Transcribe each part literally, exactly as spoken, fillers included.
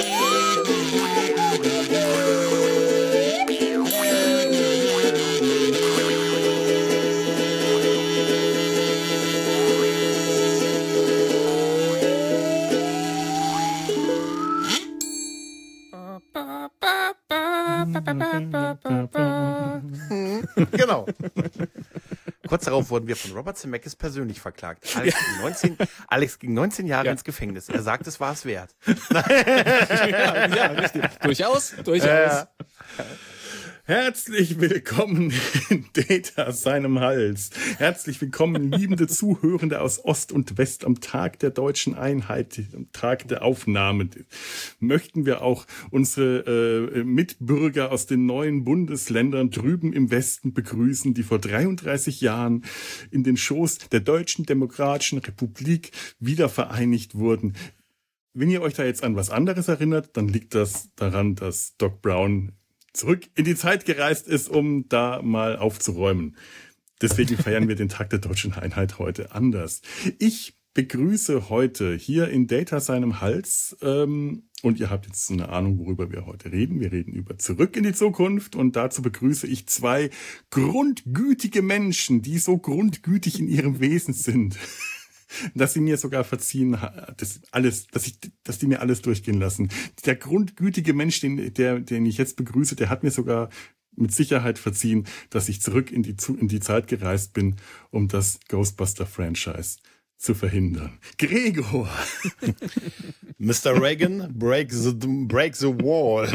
Genau. Kurz darauf wurden wir von Robert Zemeckis persönlich verklagt. Alex, ja. ging, neunzehn, Alex ging neunzehn Jahre ja. ins Gefängnis. Er sagt, es war es wert. ja, ja, richtig. Durchaus, durchaus. Äh, Herzlich willkommen in Data seinem Hals. Herzlich willkommen, liebende Zuhörende aus Ost und West am Tag der deutschen Einheit, am Tag der Aufnahme. Möchten wir auch unsere äh, Mitbürger aus den neuen Bundesländern drüben im Westen begrüßen, die vor dreiunddreißig Jahren in den Schoß der Deutschen Demokratischen Republik wieder vereinigt wurden. Wenn ihr euch da jetzt an was anderes erinnert, dann liegt das daran, dass Doc Brown zurück in die Zeit gereist ist, um da mal aufzuräumen. Deswegen feiern wir den Tag der deutschen Einheit heute anders. Ich begrüße heute hier in Data seinem Hals, ähm, und ihr habt jetzt eine Ahnung, worüber wir heute reden. Wir reden über Zurück in die Zukunft und dazu begrüße ich zwei grundgütige Menschen, die so grundgütig in ihrem Wesen sind, dass sie mir sogar verziehen, das alles, dass ich, dass die mir alles durchgehen lassen. Der grundgütige Mensch, den, der, den ich jetzt begrüße, der hat mir sogar mit Sicherheit verziehen, dass ich zurück in die, in die Zeit gereist bin, um das Ghostbuster-Franchise zu verhindern. Gregor! Mister Reagan, break the, break the wall.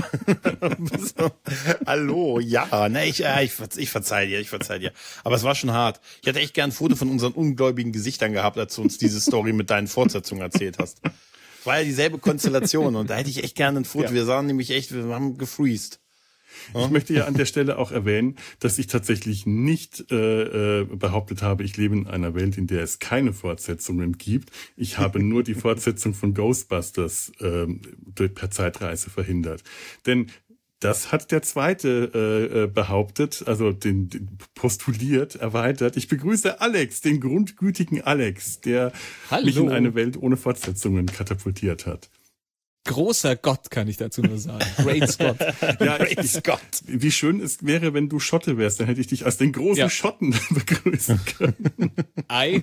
Hallo, ja, ne, ich, äh, ich, ich verzeih dir, ich verzeih dir. Aber es war schon hart. Ich hätte echt gern ein Foto von unseren ungläubigen Gesichtern gehabt, als du uns diese Story mit deinen Fortsetzungen erzählt hast. Es war ja dieselbe Konstellation und da hätte ich echt gerne ein Foto. Ja. Wir sahen nämlich echt, wir haben gefreezed. Ich möchte ja an der Stelle auch erwähnen, dass ich tatsächlich nicht äh, behauptet habe, ich lebe in einer Welt, in der es keine Fortsetzungen gibt. Ich habe nur die Fortsetzung von Ghostbusters äh, per Zeitreise verhindert. Denn das hat der Zweite äh, behauptet, also den, den postuliert, erweitert. Ich begrüße Alex, den grundgütigen Alex, der Hallo. mich in eine Welt ohne Fortsetzungen katapultiert hat. Großer Gott, kann ich dazu nur sagen. Great Scott. Ja, Great ich, Scott. Wie schön es wäre, wenn du Schotte wärst, dann hätte ich dich als den großen ja. Schotten begrüßen können. Ei.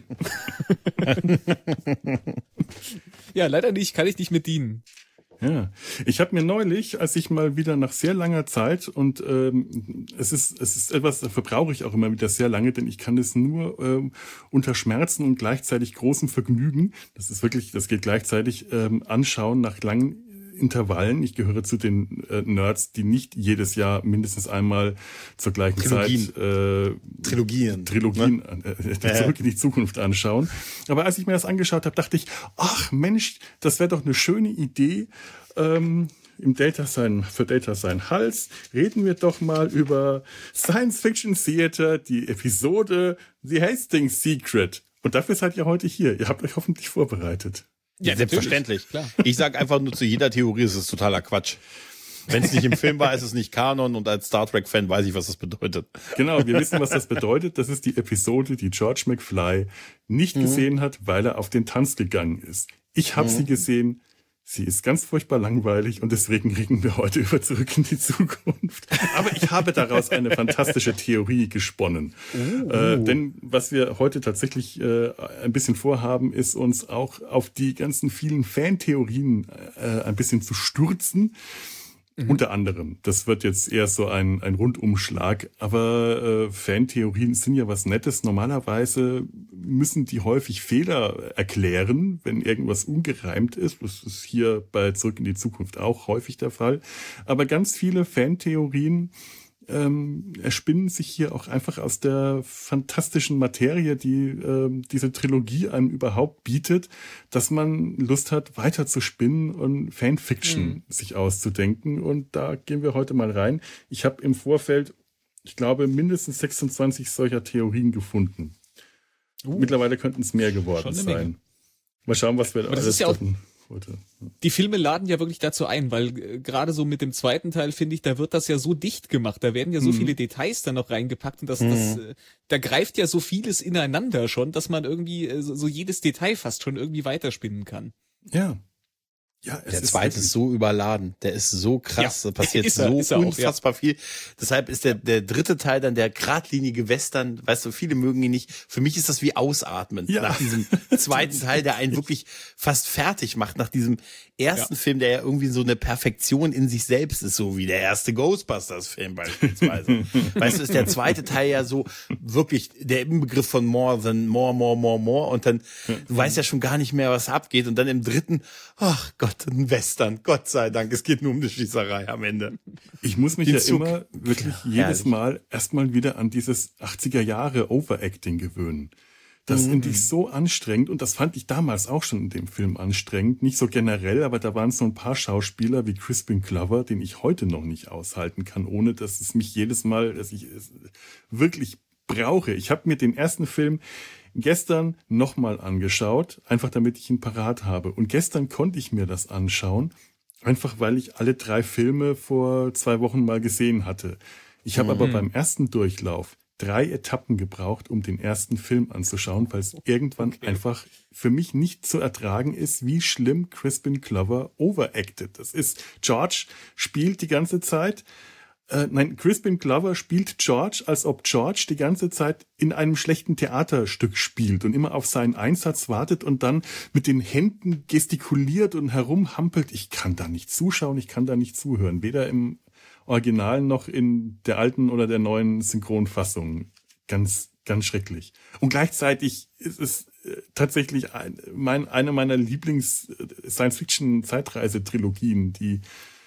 Ja, leider nicht, kann ich nicht mit dienen. Ja, ich habe mir neulich, als ich mal wieder nach sehr langer Zeit und ähm, es ist es ist etwas, dafür brauche ich auch immer wieder sehr lange, denn ich kann es nur ähm, unter Schmerzen und gleichzeitig großem Vergnügen, das ist wirklich, das geht gleichzeitig ähm, anschauen nach langen Intervallen. Ich gehöre zu den äh, Nerds, die nicht jedes Jahr mindestens einmal zur gleichen Trilogien. Zeit äh, Trilogien, Trilogien ne? äh, zurück in die Zukunft anschauen. Aber als ich mir das angeschaut habe, dachte ich, ach Mensch, das wäre doch eine schöne Idee. Ähm, im Data sein, für Data sein Hals reden wir doch mal über Science Fiction Theater, die Episode The Hastings Secret. Und dafür seid ihr heute hier. Ihr habt euch hoffentlich vorbereitet. Ja, selbstverständlich. Klar. Ich sag einfach nur zu jeder Theorie, es ist totaler Quatsch. Wenn es nicht im Film war, ist es nicht Kanon und als Star Trek-Fan weiß ich, was das bedeutet. Genau, wir wissen, was das bedeutet. Das ist die Episode, die George McFly nicht mhm. gesehen hat, weil er auf den Tanz gegangen ist. Ich habe mhm. sie gesehen. Sie ist ganz furchtbar langweilig und deswegen reden wir heute über Zurück in die Zukunft. Aber ich habe daraus eine fantastische Theorie gesponnen. Oh. Äh, denn was wir heute tatsächlich äh, ein bisschen vorhaben, ist uns auch auf die ganzen vielen Fantheorien äh, ein bisschen zu stürzen. Mhm. Unter anderem. Das wird jetzt eher so ein, ein Rundumschlag. Aber äh, Fantheorien sind ja was Nettes. Normalerweise müssen die häufig Fehler erklären, wenn irgendwas ungereimt ist. Das ist hier bei Zurück in die Zukunft auch häufig der Fall. Aber ganz viele Fantheorien ähm, erspinnen sich hier auch einfach aus der fantastischen Materie, die ähm, diese Trilogie einem überhaupt bietet, dass man Lust hat, weiter zu spinnen und Fanfiction mhm. sich auszudenken. Und da gehen wir heute mal rein. Ich habe im Vorfeld, ich glaube, mindestens sechsundzwanzig solcher Theorien gefunden. Uh, Mittlerweile könnten es mehr geworden sein. Mal schauen, was wir Aber alles hatten. Die Filme laden ja wirklich dazu ein, weil äh, gerade so mit dem zweiten Teil, finde ich, da wird das ja so dicht gemacht, da werden ja so mhm. viele Details dann noch reingepackt und das, mhm. das äh, da greift ja so vieles ineinander schon, dass man irgendwie äh, so, so jedes Detail fast schon irgendwie weiterspinnen kann. Ja. Ja, es der ist zweite wirklich- ist so überladen. Der ist so krass. Ja, Da passiert ist er- so ist er auch, unfassbar viel. Deshalb ist der, der dritte Teil dann der geradlinige Western. Weißt du, viele mögen ihn nicht. Für mich ist das wie Ausatmen. Ja. Nach diesem zweiten Teil, der einen wirklich fast fertig macht. Nach diesem ersten Ja. Film, der ja irgendwie so eine Perfektion in sich selbst ist. So wie der erste Ghostbusters-Film beispielsweise. Weißt du, ist der zweite Teil ja so wirklich der Inbegriff von more than more, more, more, more. Und dann, du weißt ja schon gar nicht mehr, was abgeht. Und dann im dritten, ach Gott, ein Western. Gott sei Dank, es geht nur um eine Schießerei am Ende. Ich muss mich Den ja Zug- immer wirklich Ja, jedes herrlich. Mal erstmal wieder an dieses achtziger Jahre Overacting gewöhnen. Das finde ich so anstrengend und das fand ich damals auch schon in dem Film anstrengend. Nicht so generell, aber da waren so ein paar Schauspieler wie Crispin Glover, den ich heute noch nicht aushalten kann, ohne dass es mich jedes Mal, dass ich es wirklich brauche. Ich habe mir den ersten Film gestern nochmal angeschaut, einfach damit ich ihn parat habe. Und gestern konnte ich mir das anschauen, einfach weil ich alle drei Filme vor zwei Wochen mal gesehen hatte. Ich habe aber beim ersten Durchlauf drei Etappen gebraucht, um den ersten Film anzuschauen, weil es irgendwann einfach für mich nicht zu ertragen ist, wie schlimm Crispin Glover overacted. Das ist, George spielt die ganze Zeit, äh, nein, Crispin Glover spielt George, als ob George die ganze Zeit in einem schlechten Theaterstück spielt und immer auf seinen Einsatz wartet und dann mit den Händen gestikuliert und herumhampelt. Ich kann da nicht zuschauen, ich kann da nicht zuhören, weder im Original noch in der alten oder der neuen Synchronfassung. Ganz, ganz schrecklich. Und gleichzeitig ist es äh, tatsächlich ein, mein, eine meiner Lieblings-Science-Fiction-Zeitreise-Trilogien, die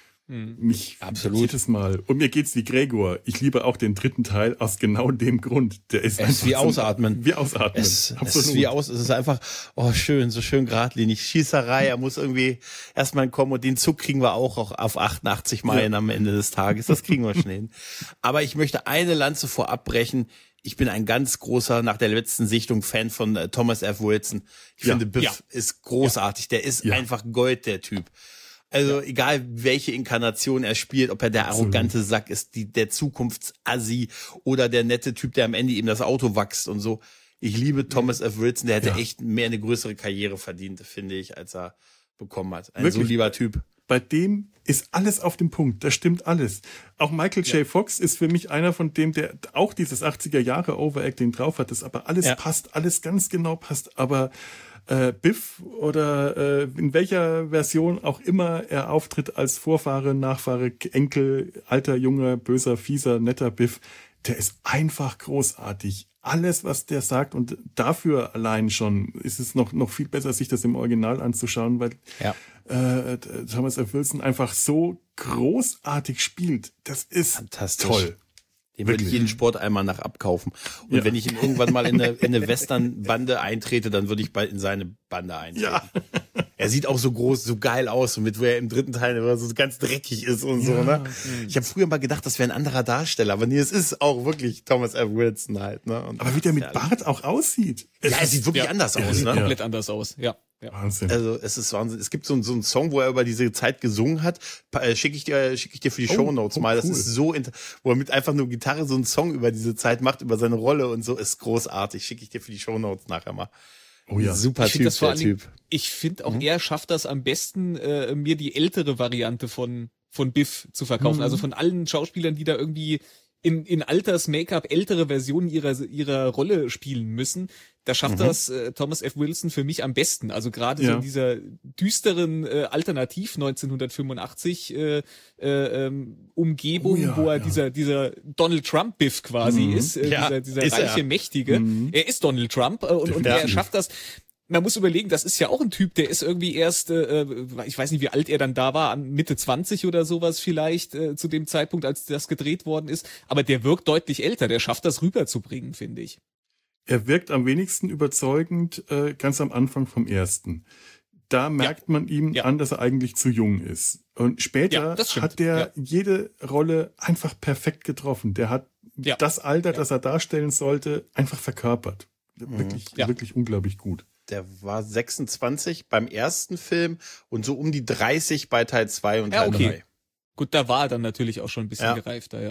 mich Absolut. jedes Mal, und mir geht's wie Gregor, ich liebe auch den dritten Teil aus genau dem Grund. Der ist Es ist wie einfach so- Ausatmen. Wie Ausatmen. Es, es ist wie aus, es ist einfach, oh schön, so schön geradlinig. Schießerei, er muss irgendwie erstmal kommen und den Zug kriegen wir auch, auch auf achtundachtzig Meilen am Ende des Tages. Das kriegen wir schon hin. Aber ich möchte eine Lanze vorab brechen. Ich bin ein ganz großer, nach der letzten Sichtung, Fan von äh, Thomas F. Wilson. Ich Ja. finde, Biff Ja. ist großartig. Der ist Ja. einfach Gold, der Typ. Also egal, welche Inkarnation er spielt, ob er der Absolut. arrogante Sack ist, die, der Zukunftsassi oder der nette Typ, der am Ende ihm das Auto wächst und so. Ich liebe Thomas F. Wilson, der hätte Ja. echt mehr eine größere Karriere verdient, finde ich, als er bekommen hat. Ein Wirklich? so lieber Typ. Bei dem ist alles auf dem Punkt. Da stimmt alles. Auch Michael J. Fox ist für mich einer von dem, der auch dieses achtziger Jahre Overacting drauf hat. Das aber alles Ja. passt, alles ganz genau passt. Aber äh, Biff oder äh, in welcher Version auch immer er auftritt als Vorfahre, Nachfahre, Enkel, alter, junger, böser, fieser, netter Biff, der ist einfach großartig. Alles, was der sagt, und dafür allein schon ist es noch, noch viel besser, sich das im Original anzuschauen, weil Ja. äh, Thomas F. Wilson einfach so großartig spielt. Das ist Fantastisch. toll. Dem würde ich Wirklich. jeden Sport einmal nach abkaufen. Und Ja. wenn ich ihn irgendwann mal in eine, in eine Western-Bande eintrete, dann würde ich bald in seine Bande eintreten. Ja. Er sieht auch so groß, so geil aus, und mit wo er im dritten Teil immer so ganz dreckig ist und so, ne? Ich habe früher mal gedacht, das wäre ein anderer Darsteller, aber nee, es ist auch wirklich Thomas F. Wilson halt, ne? Und Aber wie der mit ja, Bart auch aussieht. Es Ja, er ist sieht wirklich Ja. anders Er aus, sieht ne? Komplett anders aus, ja. ja. Wahnsinn. Also es ist Wahnsinn. Es gibt so, so einen Song, wo er über diese Zeit gesungen hat. Pa- äh, Schicke ich dir, schicke ich dir für die Oh, Shownotes oh, mal. Das cool. ist so, int- wo er mit einfach nur Gitarre so einen Song über diese Zeit macht, über seine Rolle und so, ist großartig. Schicke ich dir für die Shownotes nachher mal. Oh ja. Super Ich finde Typ, das vor der allen Dingen, Typ. ich finde auch, er schafft das am besten, äh, mir die ältere Variante von, von Biff zu verkaufen. Also von allen Schauspielern, die da irgendwie in, in Alters-Make-up ältere Versionen ihrer, ihrer Rolle spielen müssen. Da schafft das äh, Thomas F. Wilson für mich am besten. Also gerade so Ja. in dieser düsteren äh, Alternativ neunzehnhundertfünfundachtzig äh, äh, ähm, Umgebung, Oh ja, wo er ja. dieser dieser Donald Trump Biff quasi ist, äh, Ja, dieser, dieser ist er. reiche Mächtige. Er ist Donald Trump äh, und, und er Definitiv. schafft das. Man muss überlegen, das ist ja auch ein Typ, der ist irgendwie erst, äh, ich weiß nicht, wie alt er dann da war, an Mitte zwanzig oder sowas vielleicht äh, zu dem Zeitpunkt, als das gedreht worden ist. Aber der wirkt deutlich älter, der schafft das rüberzubringen, finde ich. Er wirkt am wenigsten überzeugend äh, ganz am Anfang vom ersten. Da merkt man ihm Ja. an, dass er eigentlich zu jung ist. Und später Ja, das stimmt. hat der Ja. jede Rolle einfach perfekt getroffen. Der hat Ja. das Alter, das er darstellen sollte, einfach verkörpert. Wirklich, Ja. wirklich unglaublich gut. Der war sechsundzwanzig beim ersten Film und so um die dreißig bei Teil zwei und Ja, Teil okay. drei. Gut, da war er dann natürlich auch schon ein bisschen Ja. gereifter, ja.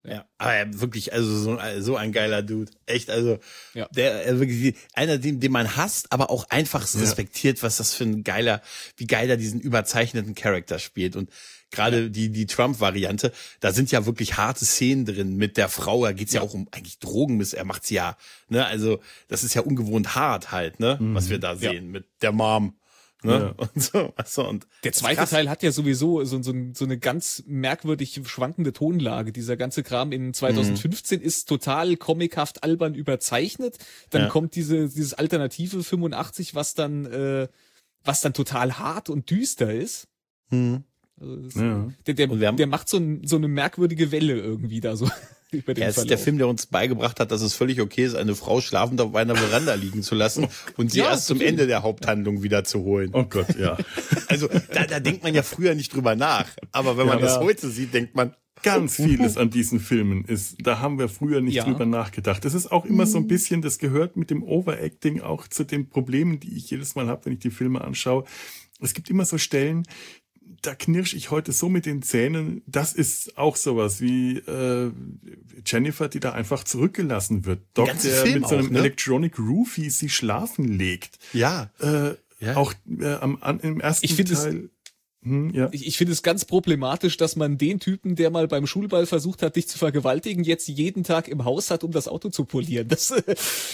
Ja, aber er wirklich, also so, so ein geiler Dude. Echt, also Ja. der er wirklich einer, den, den man hasst, aber auch einfach Ja. respektiert, was das für ein geiler, wie geil er diesen überzeichneten Charakter spielt. Und gerade die die Trump-Variante, da sind ja wirklich harte Szenen drin mit der Frau. Da geht's ja, ja auch um eigentlich Drogenmiss. Er macht's ja, ne, also das ist ja ungewohnt hart halt, ne, mhm. was wir da sehen ja. mit der Mom. Ne? Ja. Und so, also, und der zweite Teil hat ja sowieso so, so, so eine ganz merkwürdig schwankende Tonlage. Dieser ganze Kram in zwanzig fünfzehn mhm. ist total comichaft albern überzeichnet. Dann ja. kommt diese dieses alternative fünfundachtzig, was dann äh, was dann total hart und düster ist. Mhm. Also das, ja. Der, der, der macht so, ein, so eine merkwürdige Welle irgendwie da so. Über den ja, es ist der Film, der uns beigebracht hat, dass es völlig okay ist, eine Frau schlafend auf einer Veranda liegen zu lassen und sie ja, erst zum Ende der Haupthandlung wieder zu holen. Oh Gott, ja. Also da, da denkt man ja früher nicht drüber nach. Aber wenn man ja, das ja. heute sieht, denkt man, ganz vieles an diesen Filmen ist, da haben wir früher nicht ja. drüber nachgedacht. Das ist auch immer so ein bisschen, das gehört mit dem Overacting auch zu den Problemen, die ich jedes Mal habe, wenn ich die Filme anschaue. Es gibt immer so Stellen, da knirsch ich heute so mit den Zähnen. Das ist auch sowas wie äh, Jennifer, die da einfach zurückgelassen wird. Doc, der Film mit so einem auch, ne? Electronic Roofie sie schlafen legt. Ja. Äh, ja. Auch äh, am an, im ersten ich Teil. Hm, ja. Ich, ich finde es ganz problematisch, dass man den Typen, der mal beim Schulball versucht hat, dich zu vergewaltigen, jetzt jeden Tag im Haus hat, um das Auto zu polieren. Das, äh,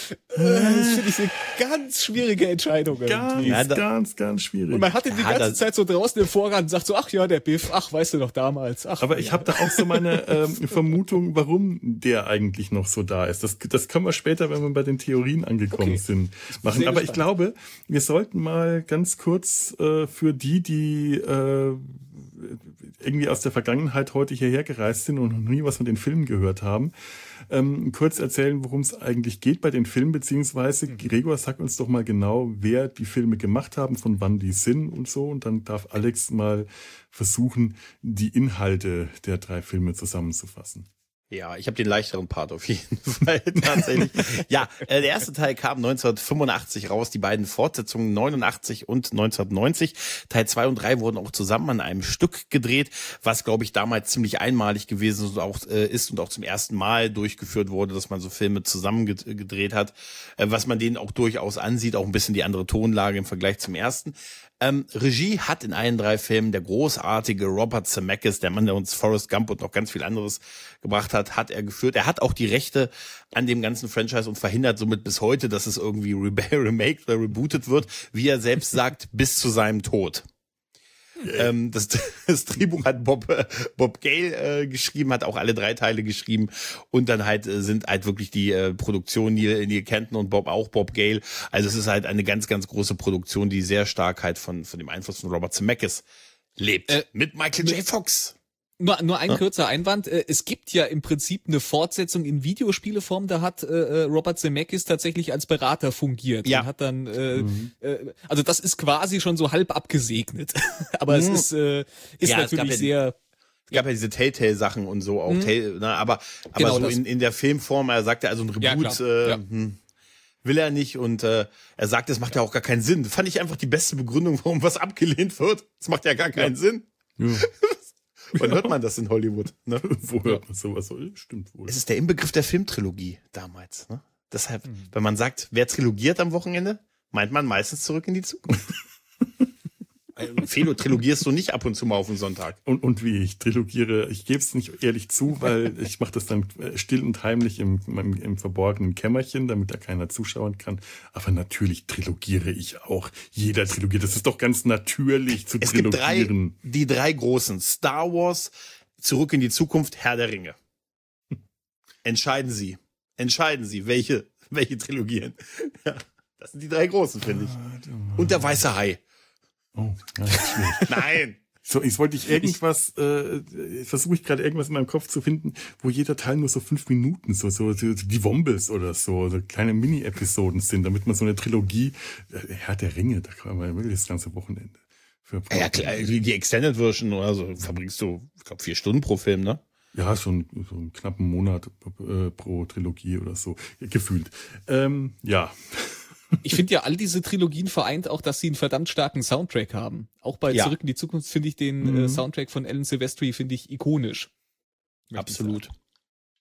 das finde ich eine ganz schwierige Entscheidung. Ganz, ja, da, ganz, ganz schwierig. Und man hat ihn die ja, ganze Zeit so draußen im Vorgarten und sagt so, ach ja, der Biff, ach, weißt du noch damals. Ach, aber ich ja. habe da auch so meine ähm, Vermutung, warum der eigentlich noch so da ist. Das, das können wir später, wenn wir bei den Theorien angekommen okay. sind, machen. Sehr aber gespannt. Ich glaube, wir sollten mal ganz kurz äh, für die, die äh, irgendwie aus der Vergangenheit heute hierher gereist sind und noch nie was von den Filmen gehört haben, ähm, kurz erzählen, worum es eigentlich geht bei den Filmen, beziehungsweise Gregor, sag uns doch mal genau, wer die Filme gemacht haben, von wann die sind und so, und dann darf Alex mal versuchen, die Inhalte der drei Filme zusammenzufassen. Ja, ich habe den leichteren Part auf jeden Fall tatsächlich. Ja, äh, der erste Teil kam neunzehnhundertfünfundachtzig raus, die beiden Fortsetzungen neunundachtzig und neunzehnhundertneunzig. Teil zwei und drei wurden auch zusammen an einem Stück gedreht, was, glaube ich, damals ziemlich einmalig gewesen und auch, äh, ist und auch zum ersten Mal durchgeführt wurde, dass man so Filme zusammen gedreht hat, äh, was man denen auch durchaus ansieht, auch ein bisschen die andere Tonlage im Vergleich zum ersten. Ähm, Regie hat in allen drei Filmen der großartige Robert Zemeckis, der Mann, der uns Forrest Gump und noch ganz viel anderes gebracht hat, hat er geführt. Er hat auch die Rechte an dem ganzen Franchise und verhindert somit bis heute, dass es irgendwie remaked oder rebootet wird, wie er selbst sagt, bis zu seinem Tod. Yeah. Ähm, das, das Drehbuch hat Bob äh, Bob Gale äh, geschrieben, hat auch alle drei Teile geschrieben, und dann halt äh, sind halt wirklich die äh, Produktion Neil, Neil Kenton und Bob auch Bob Gale. Also es ist halt eine ganz ganz große Produktion, die sehr stark halt von von dem Einfluss von Robert Zemeckis lebt, äh, mit Michael J. Fox. Nur, nur ein ja. kurzer Einwand. Es gibt ja im Prinzip eine Fortsetzung in Videospieleform. Da hat äh, Robert Zemeckis tatsächlich als Berater fungiert. Ja. Und hat dann, äh, mhm. äh, also das ist quasi schon so halb abgesegnet. Aber mhm. es ist, äh, ist ja, natürlich es sehr... Es gab ja diese Telltale-Sachen und so auch, mhm. Tell, ne, aber, aber genau so in, in der Filmform, er sagt ja, also ein Reboot ja, äh, ja. hm, will er nicht, und äh, er sagt, es macht ja auch gar keinen Sinn. Fand ich einfach die beste Begründung, warum was abgelehnt wird. Es macht ja gar keinen ja. Sinn. Ja. Wann hört man das in Hollywood? Ne? Wo hört man sowas? Stimmt wohl. Es ist der Inbegriff der Filmtrilogie damals. Ne? Deshalb, mhm. wenn man sagt, wer trilogiert am Wochenende, meint man meistens Zurück in die Zukunft. Felo, trilogierst du nicht ab und zu mal auf den Sonntag? Und, und wie, ich trilogiere, ich gebe es nicht ehrlich zu, weil ich mache das dann still und heimlich im, im, im verborgenen Kämmerchen, damit da keiner zuschauen kann. Aber natürlich trilogiere ich auch. Jeder trilogiert. Das ist doch ganz natürlich zu es trilogieren. Gibt drei, die drei großen. Star Wars, Zurück in die Zukunft, Herr der Ringe. Entscheiden Sie. Entscheiden Sie, welche, welche trilogieren. Ja, das sind die drei großen, finde ich. Und der weiße Hai. Oh, ja, schwierig. Nein. So, jetzt wollte ich irgendwas, äh, versuche ich gerade irgendwas in meinem Kopf zu finden, wo jeder Teil nur so fünf Minuten, so, so, so die Wombles oder so, so kleine Mini-Episoden sind, damit man so eine Trilogie, äh, Herr der Ringe, da kann man wirklich das ganze Wochenende für. Ja, klar, die Extended Version oder so, verbringst du, ich glaube, vier Stunden pro Film, ne? Ja, so, ein, so einen knappen Monat äh, pro Trilogie oder so, gefühlt. Ähm, ja. Ich finde ja, all diese Trilogien vereint auch, dass sie einen verdammt starken Soundtrack haben. Auch bei ja. Zurück in die Zukunft finde ich den mhm. äh, Soundtrack von Alan Silvestri, finde ich, ikonisch. Absolut.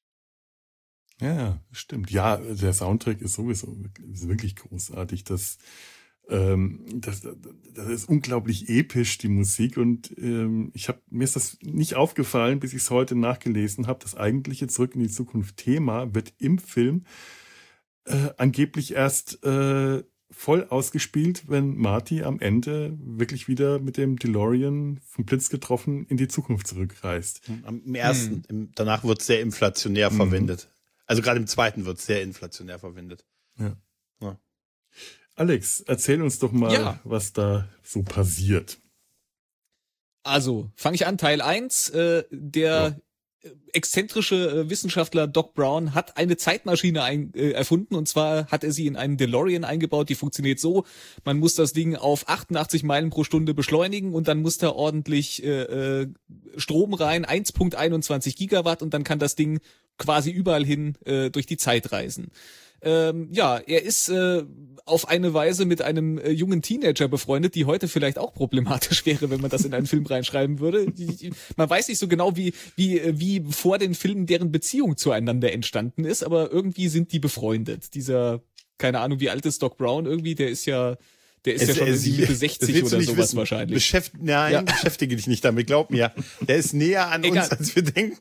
Ja, stimmt. Ja, der Soundtrack ist sowieso ist wirklich großartig. Das, ähm, das, das ist unglaublich episch, die Musik. Und ähm, ich habe mir ist das nicht aufgefallen, bis ich es heute nachgelesen habe. Das eigentliche Zurück in die Zukunft Thema wird im Film äh, angeblich erst äh, voll ausgespielt, wenn Marty am Ende wirklich wieder mit dem DeLorean vom Blitz getroffen in die Zukunft zurückreist. Am ersten, hm. im, danach wird es sehr inflationär hm. verwendet. Also gerade im zweiten wird es sehr inflationär verwendet. Ja. ja. Alex, erzähl uns doch mal, ja. was da so passiert. Also, fange ich an, Teil eins. Äh, der ja. exzentrische äh, Wissenschaftler Doc Brown hat eine Zeitmaschine ein, äh, erfunden, und zwar hat er sie in einen DeLorean eingebaut. Die funktioniert so: Man muss das Ding auf achtundachtzig Meilen pro Stunde beschleunigen und dann muss da ordentlich äh, Strom rein, eins Komma einundzwanzig Gigawatt, und dann kann das Ding quasi überall hin äh, durch die Zeit reisen. Ähm, ja, er ist äh, auf eine Weise mit einem äh, jungen Teenager befreundet, die heute vielleicht auch problematisch wäre, wenn man das in einen Film reinschreiben würde. Die, die, man weiß nicht so genau, wie wie wie vor den Filmen deren Beziehung zueinander entstanden ist, aber irgendwie sind die befreundet. Dieser, keine Ahnung, wie alt ist Doc Brown irgendwie, der ist ja Der ist es, ja schon es, Mitte sechzig oder sowas wissen. wahrscheinlich. Beschäft, nein, ja. beschäftige dich nicht damit, glaub mir. Der ist näher an Egal. uns, als wir denken.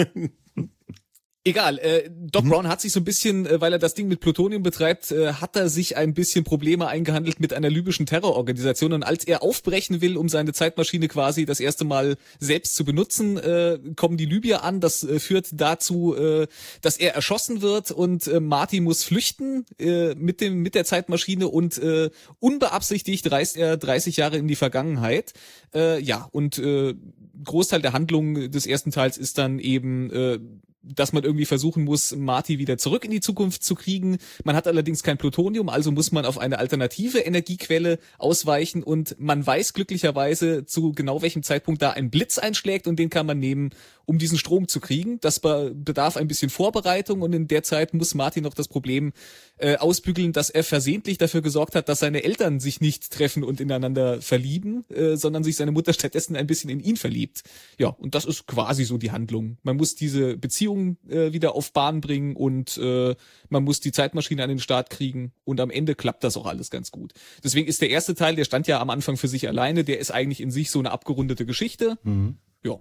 Egal, äh, Doc mhm. Brown hat sich so ein bisschen, äh, weil er das Ding mit Plutonium betreibt, äh, hat er sich ein bisschen Probleme eingehandelt mit einer libyschen Terrororganisation, und als er aufbrechen will, um seine Zeitmaschine quasi das erste Mal selbst zu benutzen, äh, kommen die Libyer an. Das äh, führt dazu, äh, dass er erschossen wird, und äh, Marty muss flüchten äh, mit dem mit der Zeitmaschine, und äh, unbeabsichtigt reist er dreißig Jahre in die Vergangenheit. Äh, ja, und äh, Großteil der Handlung des ersten Teils ist dann eben äh, dass man irgendwie versuchen muss, Marty wieder zurück in die Zukunft zu kriegen. Man hat allerdings kein Plutonium, also muss man auf eine alternative Energiequelle ausweichen, und man weiß glücklicherweise, zu genau welchem Zeitpunkt da ein Blitz einschlägt, und den kann man nehmen, um diesen Strom zu kriegen. Das bedarf ein bisschen Vorbereitung, und in der Zeit muss Marty noch das Problem äh, ausbügeln, dass er versehentlich dafür gesorgt hat, dass seine Eltern sich nicht treffen und ineinander verlieben, äh, sondern sich seine Mutter stattdessen ein bisschen in ihn verliebt. Ja, und das ist quasi so die Handlung. Man muss diese Beziehung äh, wieder auf Bahn bringen, und äh, man muss die Zeitmaschine an den Start kriegen, und am Ende klappt das auch alles ganz gut. Deswegen ist der erste Teil, der stand ja am Anfang für sich alleine, der ist eigentlich in sich so eine abgerundete Geschichte. Mhm. Ja.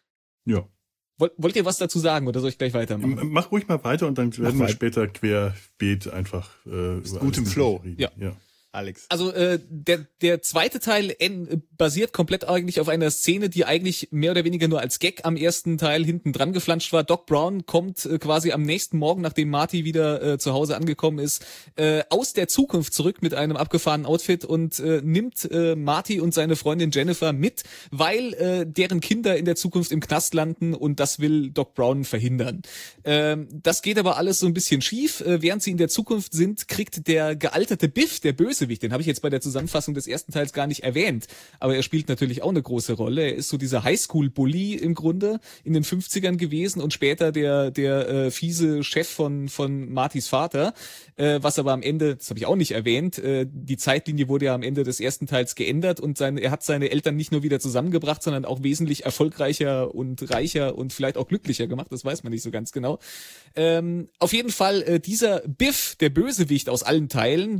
Ja. Wollt, wollt ihr was dazu sagen, oder soll ich gleich weitermachen? Mach ruhig mal weiter, und dann werden wir später querbeet einfach äh, ist gut im Flow. Reden. Ja. ja. Alex. Also äh, der der zweite Teil en, basiert komplett eigentlich auf einer Szene, die eigentlich mehr oder weniger nur als Gag am ersten Teil hinten dran geflanscht war. Doc Brown kommt äh, quasi am nächsten Morgen, nachdem Marty wieder äh, zu Hause angekommen ist, äh, aus der Zukunft zurück mit einem abgefahrenen Outfit und äh, nimmt äh, Marty und seine Freundin Jennifer mit, weil äh, deren Kinder in der Zukunft im Knast landen, und das will Doc Brown verhindern. Ähm, das geht aber alles so ein bisschen schief. Äh, während sie in der Zukunft sind, kriegt der gealterte Biff, der Bösewicht, den habe ich jetzt bei der Zusammenfassung des ersten Teils gar nicht erwähnt, aber er spielt natürlich auch eine große Rolle. Er ist so dieser Highschool-Bully im Grunde in den fünfzigern gewesen und später der der äh, fiese Chef von von Martys Vater, äh, was aber am Ende, das habe ich auch nicht erwähnt, äh, die Zeitlinie wurde ja am Ende des ersten Teils geändert, und seine, er hat seine Eltern nicht nur wieder zusammengebracht, sondern auch wesentlich erfolgreicher und reicher und vielleicht auch glücklicher gemacht, das weiß man nicht so ganz genau. Ähm, auf jeden Fall, äh, dieser Biff, der Bösewicht aus allen Teilen,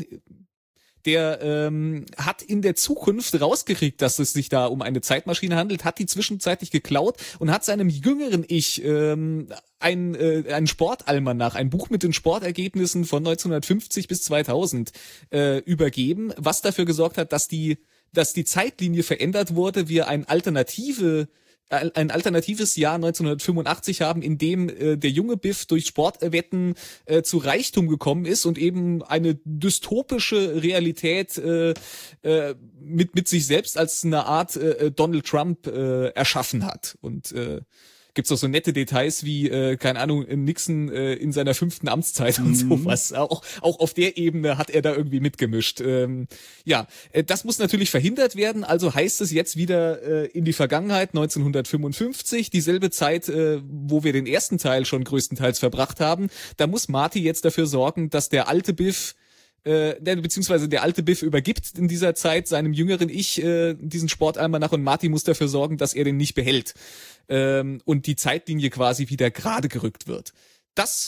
der ähm, hat in der Zukunft rausgekriegt, dass es sich da um eine Zeitmaschine handelt, hat die zwischenzeitlich geklaut und hat seinem jüngeren Ich ähm, ein, äh, ein Sportalmanach, ein Buch mit den Sportergebnissen von neunzehnhundertfünfzig bis zweitausend äh, übergeben, was dafür gesorgt hat, dass die, dass die Zeitlinie verändert wurde, wir ein alternative ein alternatives Jahr neunzehnhundertfünfundachtzig haben, in dem äh, der junge Biff durch Sportwetten äh, zu Reichtum gekommen ist und eben eine dystopische Realität äh, äh, mit mit sich selbst als eine Art äh, Donald Trump äh, erschaffen hat. Und äh, gibt's auch so nette Details wie, äh, keine Ahnung, Nixon äh, in seiner fünften Amtszeit und Mhm. sowas. Auch, auch auf der Ebene hat er da irgendwie mitgemischt. Ähm, ja, äh, das muss natürlich verhindert werden, also heißt es jetzt wieder äh, in die Vergangenheit, neunzehnhundertfünfundfünfzig, dieselbe Zeit, äh, wo wir den ersten Teil schon größtenteils verbracht haben. Da muss Marty jetzt dafür sorgen, dass der alte Biff Äh, der, beziehungsweise der alte Biff übergibt in dieser Zeit seinem jüngeren Ich äh, diesen Sportalmanach, und Marty muss dafür sorgen, dass er den nicht behält ähm, und die Zeitlinie quasi wieder gerade gerückt wird. Das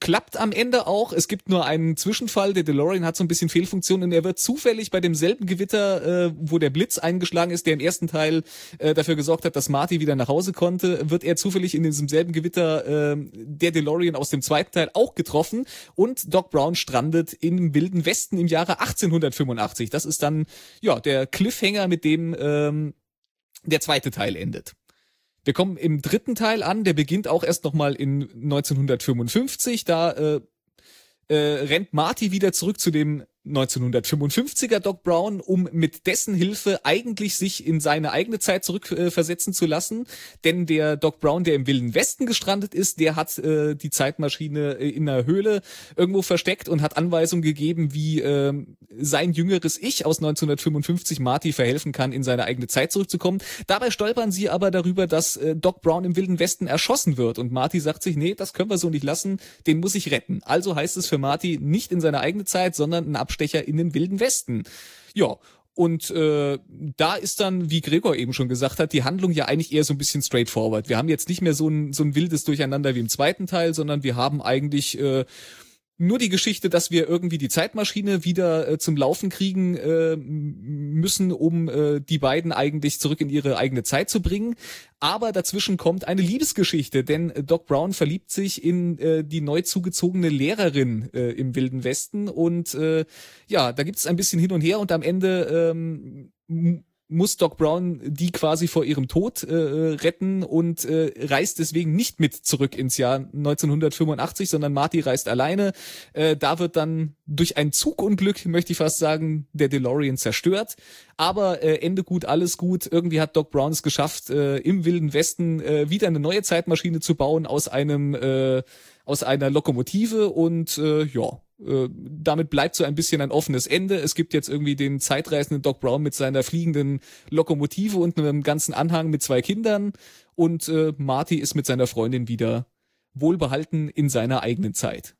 klappt am Ende auch. Es gibt nur einen Zwischenfall. Der DeLorean hat so ein bisschen Fehlfunktion und er wird zufällig bei demselben Gewitter, äh, wo der Blitz eingeschlagen ist, der im ersten Teil äh, dafür gesorgt hat, dass Marty wieder nach Hause konnte, wird er zufällig in diesem selben Gewitter äh, der DeLorean aus dem zweiten Teil auch getroffen und Doc Brown strandet im Wilden Westen im Jahre achtzehnhundertfünfundachtzig. Das ist dann ja der Cliffhanger, mit dem ähm, der zweite Teil endet. Wir kommen im dritten Teil an, der beginnt auch erst nochmal in neunzehnhundertfünfundfünfzig, da äh, äh, rennt Marty wieder zurück zu dem neunzehnhundertfünfundfünfziger Doc Brown, um mit dessen Hilfe eigentlich sich in seine eigene Zeit zurückversetzen äh, zu lassen, denn der Doc Brown, der im Wilden Westen gestrandet ist, der hat äh, die Zeitmaschine äh, in einer Höhle irgendwo versteckt und hat Anweisungen gegeben, wie äh, sein jüngeres Ich aus neunzehnhundertfünfundfünfzig Marty verhelfen kann, in seine eigene Zeit zurückzukommen. Dabei stolpern sie aber darüber, dass äh, Doc Brown im Wilden Westen erschossen wird und Marty sagt sich, nee, das können wir so nicht lassen, den muss ich retten. Also heißt es für Marty nicht in seine eigene Zeit, sondern ein Abstecher in den Wilden Westen. Ja, und äh, da ist dann, wie Gregor eben schon gesagt hat, die Handlung ja eigentlich eher so ein bisschen straightforward. Wir haben jetzt nicht mehr so ein, so ein wildes Durcheinander wie im zweiten Teil, sondern wir haben eigentlich äh, nur die Geschichte, dass wir irgendwie die Zeitmaschine wieder äh, zum Laufen kriegen äh, müssen, um äh, die beiden eigentlich zurück in ihre eigene Zeit zu bringen. Aber dazwischen kommt eine Liebesgeschichte, denn Doc Brown verliebt sich in äh, die neu zugezogene Lehrerin äh, im Wilden Westen. Und äh, ja, da gibt es ein bisschen hin und her und am Ende ähm, muss Doc Brown die quasi vor ihrem Tod äh, retten und äh, reist deswegen nicht mit zurück ins Jahr neunzehnhundertfünfundachtzig, sondern Marty reist alleine. Äh, da wird dann durch ein Zugunglück, möchte ich fast sagen, der DeLorean zerstört. Aber äh, Ende gut, alles gut. Irgendwie hat Doc Brown es geschafft, äh, im Wilden Westen äh, wieder eine neue Zeitmaschine zu bauen aus einem äh, aus einer Lokomotive und äh, ja, äh, damit bleibt so ein bisschen ein offenes Ende. Es gibt jetzt irgendwie den zeitreisenden Doc Brown mit seiner fliegenden Lokomotive und einem ganzen Anhang mit zwei Kindern und äh, Marty ist mit seiner Freundin wieder wohlbehalten in seiner eigenen Zeit.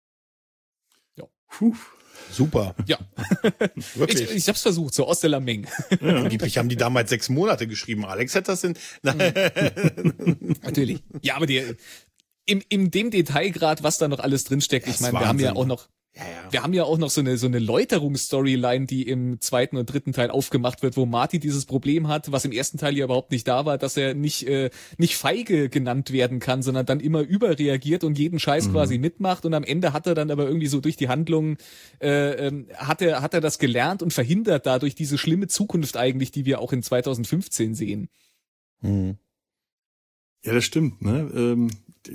Ja. Puh. Super. Ja. Wirklich. Ich, ich hab's versucht, so aus der Lameng. Ja, angeblich haben die damals sechs Monate geschrieben. Alex hat das in... Natürlich. Ja, aber die... Im, in dem Detailgrad, was da noch alles drinsteckt, ich meine, wir haben ja auch noch, ja, ja. wir haben ja auch noch so eine, so eine Läuterungsstoryline, die im zweiten und dritten Teil aufgemacht wird, wo Marty dieses Problem hat, was im ersten Teil ja überhaupt nicht da war, dass er nicht, äh, nicht feige genannt werden kann, sondern dann immer überreagiert und jeden Scheiß mhm. quasi mitmacht und am Ende hat er dann aber irgendwie so durch die Handlung, äh, ähm, hat er, hat er das gelernt und verhindert dadurch diese schlimme Zukunft eigentlich, die wir auch in zweitausendfünfzehn sehen. Mhm. Ja, das stimmt, ne? Ähm,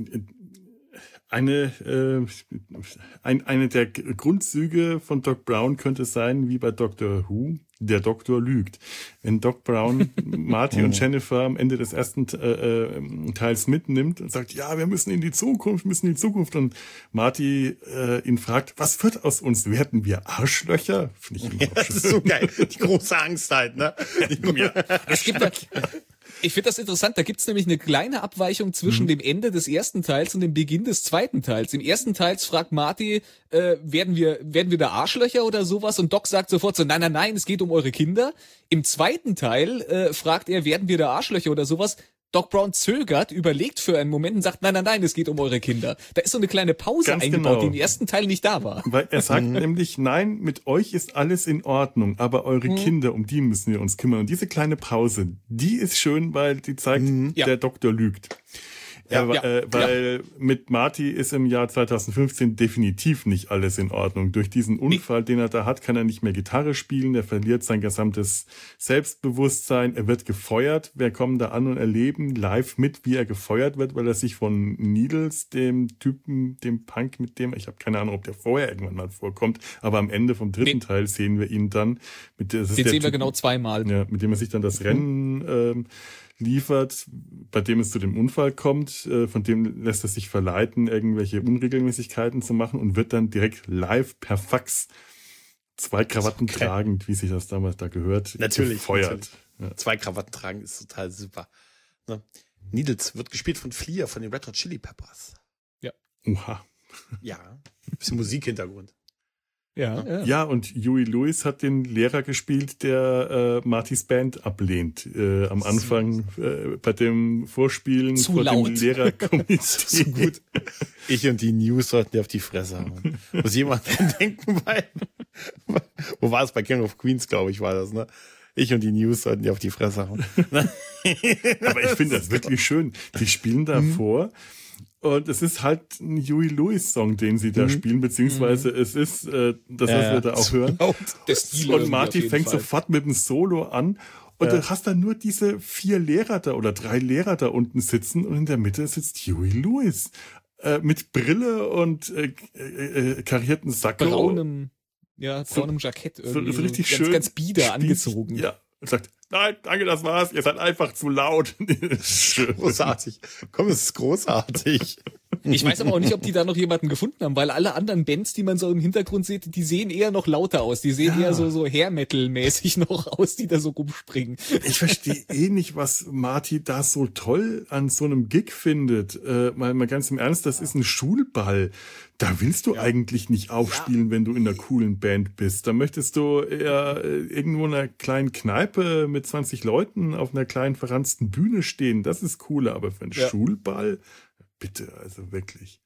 eine, äh, ein, eine der Grundzüge von Doc Brown könnte sein, wie bei Doctor Who, der Doktor lügt. Wenn Doc Brown Marty und Jennifer am Ende des ersten äh, äh, Teils mitnimmt und sagt, ja, wir müssen in die Zukunft, müssen in die Zukunft und Marty äh, ihn fragt, was wird aus uns? Werden wir Arschlöcher? Finde ich immer ja, das ist so geil. Die große Angst halt, ne? Ja. Es gibt ja Ich finde das interessant, da gibt's nämlich eine kleine Abweichung zwischen mhm. dem Ende des ersten Teils und dem Beginn des zweiten Teils. Im ersten Teil fragt Marty, äh, werden wir werden wir da Arschlöcher oder sowas? Und Doc sagt sofort so, nein, nein, nein, es geht um eure Kinder. Im zweiten Teil äh, fragt er, werden wir da Arschlöcher oder sowas? Doc Brown zögert, überlegt für einen Moment und sagt, nein, nein, nein, es geht um eure Kinder. Da ist so eine kleine Pause Ganz eingebaut, genau. die im ersten Teil nicht da war. Weil er sagt nämlich, nein, mit euch ist alles in Ordnung, aber eure mhm. Kinder, um die müssen wir uns kümmern. Und diese kleine Pause, die ist schön, weil die zeigt, mhm. der ja. Doktor lügt. Ja, ja, äh, weil ja. mit Marty ist im Jahr zweitausendfünfzehn definitiv nicht alles in Ordnung. Durch diesen Unfall, nee. den er da hat, kann er nicht mehr Gitarre spielen, er verliert sein gesamtes Selbstbewusstsein, er wird gefeuert. Wir kommen da an und erleben live mit, wie er gefeuert wird, weil er sich von Needles, dem Typen, dem Punk, mit dem, ich habe keine Ahnung, ob der vorher irgendwann mal vorkommt, aber am Ende vom dritten nee. Teil sehen wir ihn dann. Mit, das ist Den der sehen wir Typ, genau zweimal. Ja, mit dem er sich dann das Rennen ähm, liefert, bei dem es zu dem Unfall kommt, äh, von dem lässt er sich verleiten, irgendwelche Unregelmäßigkeiten zu machen und wird dann direkt live per Fax zwei Krawatten okay. tragend, wie sich das damals da gehört, natürlich, gefeuert. Natürlich. Ja. Zwei Krawatten tragen ist total super. Ne? Needles wird gespielt von Flea von den Red Hot Chili Peppers. Ja. Oha. Ja, bisschen Musikhintergrund. Ja, ja. Ja, und Huey Lewis hat den Lehrer gespielt, der äh, Martys Band ablehnt. Äh, am Anfang äh, bei dem Vorspielen Zu vor laut. dem Lehrerkomitee. So gut. Ich und die News sollten dir auf die Fresse hauen. Muss jemand dran denken bei, wo war es? Bei King of Queens, glaube ich, war das, ne? Ich und die News sollten dir auf die Fresse hauen. Aber ich finde das wirklich schön. Die spielen da Mhm. vor. Und es ist halt ein Huey Lewis-Song, den sie da Mhm. spielen, beziehungsweise es ist, äh, das, was Ja, wir da auch hören. Der Stil Und irgendwie Marty auf jeden fängt Fall. sofort mit dem Solo an. Und Ja. du hast dann nur diese vier Lehrer da oder drei Lehrer da unten sitzen und in der Mitte sitzt Huey Lewis. Äh, mit Brille und äh, äh, äh, karierten Sakko. braunem, ja, So- braunem Jackett So, irgendwie. so richtig ganz, schön. ganz bieder spieß- angezogen. Ja. Und sagt, nein, danke, das war's. Ihr seid einfach zu laut. Schön. Großartig. Komm, es ist großartig. Ich weiß aber auch nicht, ob die da noch jemanden gefunden haben, weil alle anderen Bands, die man so im Hintergrund sieht, die sehen eher noch lauter aus. Die sehen Ja. eher so, so Hair-Metal-mäßig noch aus, die da so rumspringen. Ich verstehe eh nicht, was Marty da so toll an so einem Gig findet. Äh, mal, mal ganz im Ernst, das ist ein Schulball. Da willst du eigentlich nicht aufspielen, wenn du in einer coolen Band bist. Da möchtest du eher äh, irgendwo in einer kleinen Kneipe mit zwanzig Leuten auf einer kleinen verranzten Bühne stehen. Das ist cooler, aber für einen Ja. Schulball, bitte, also wirklich.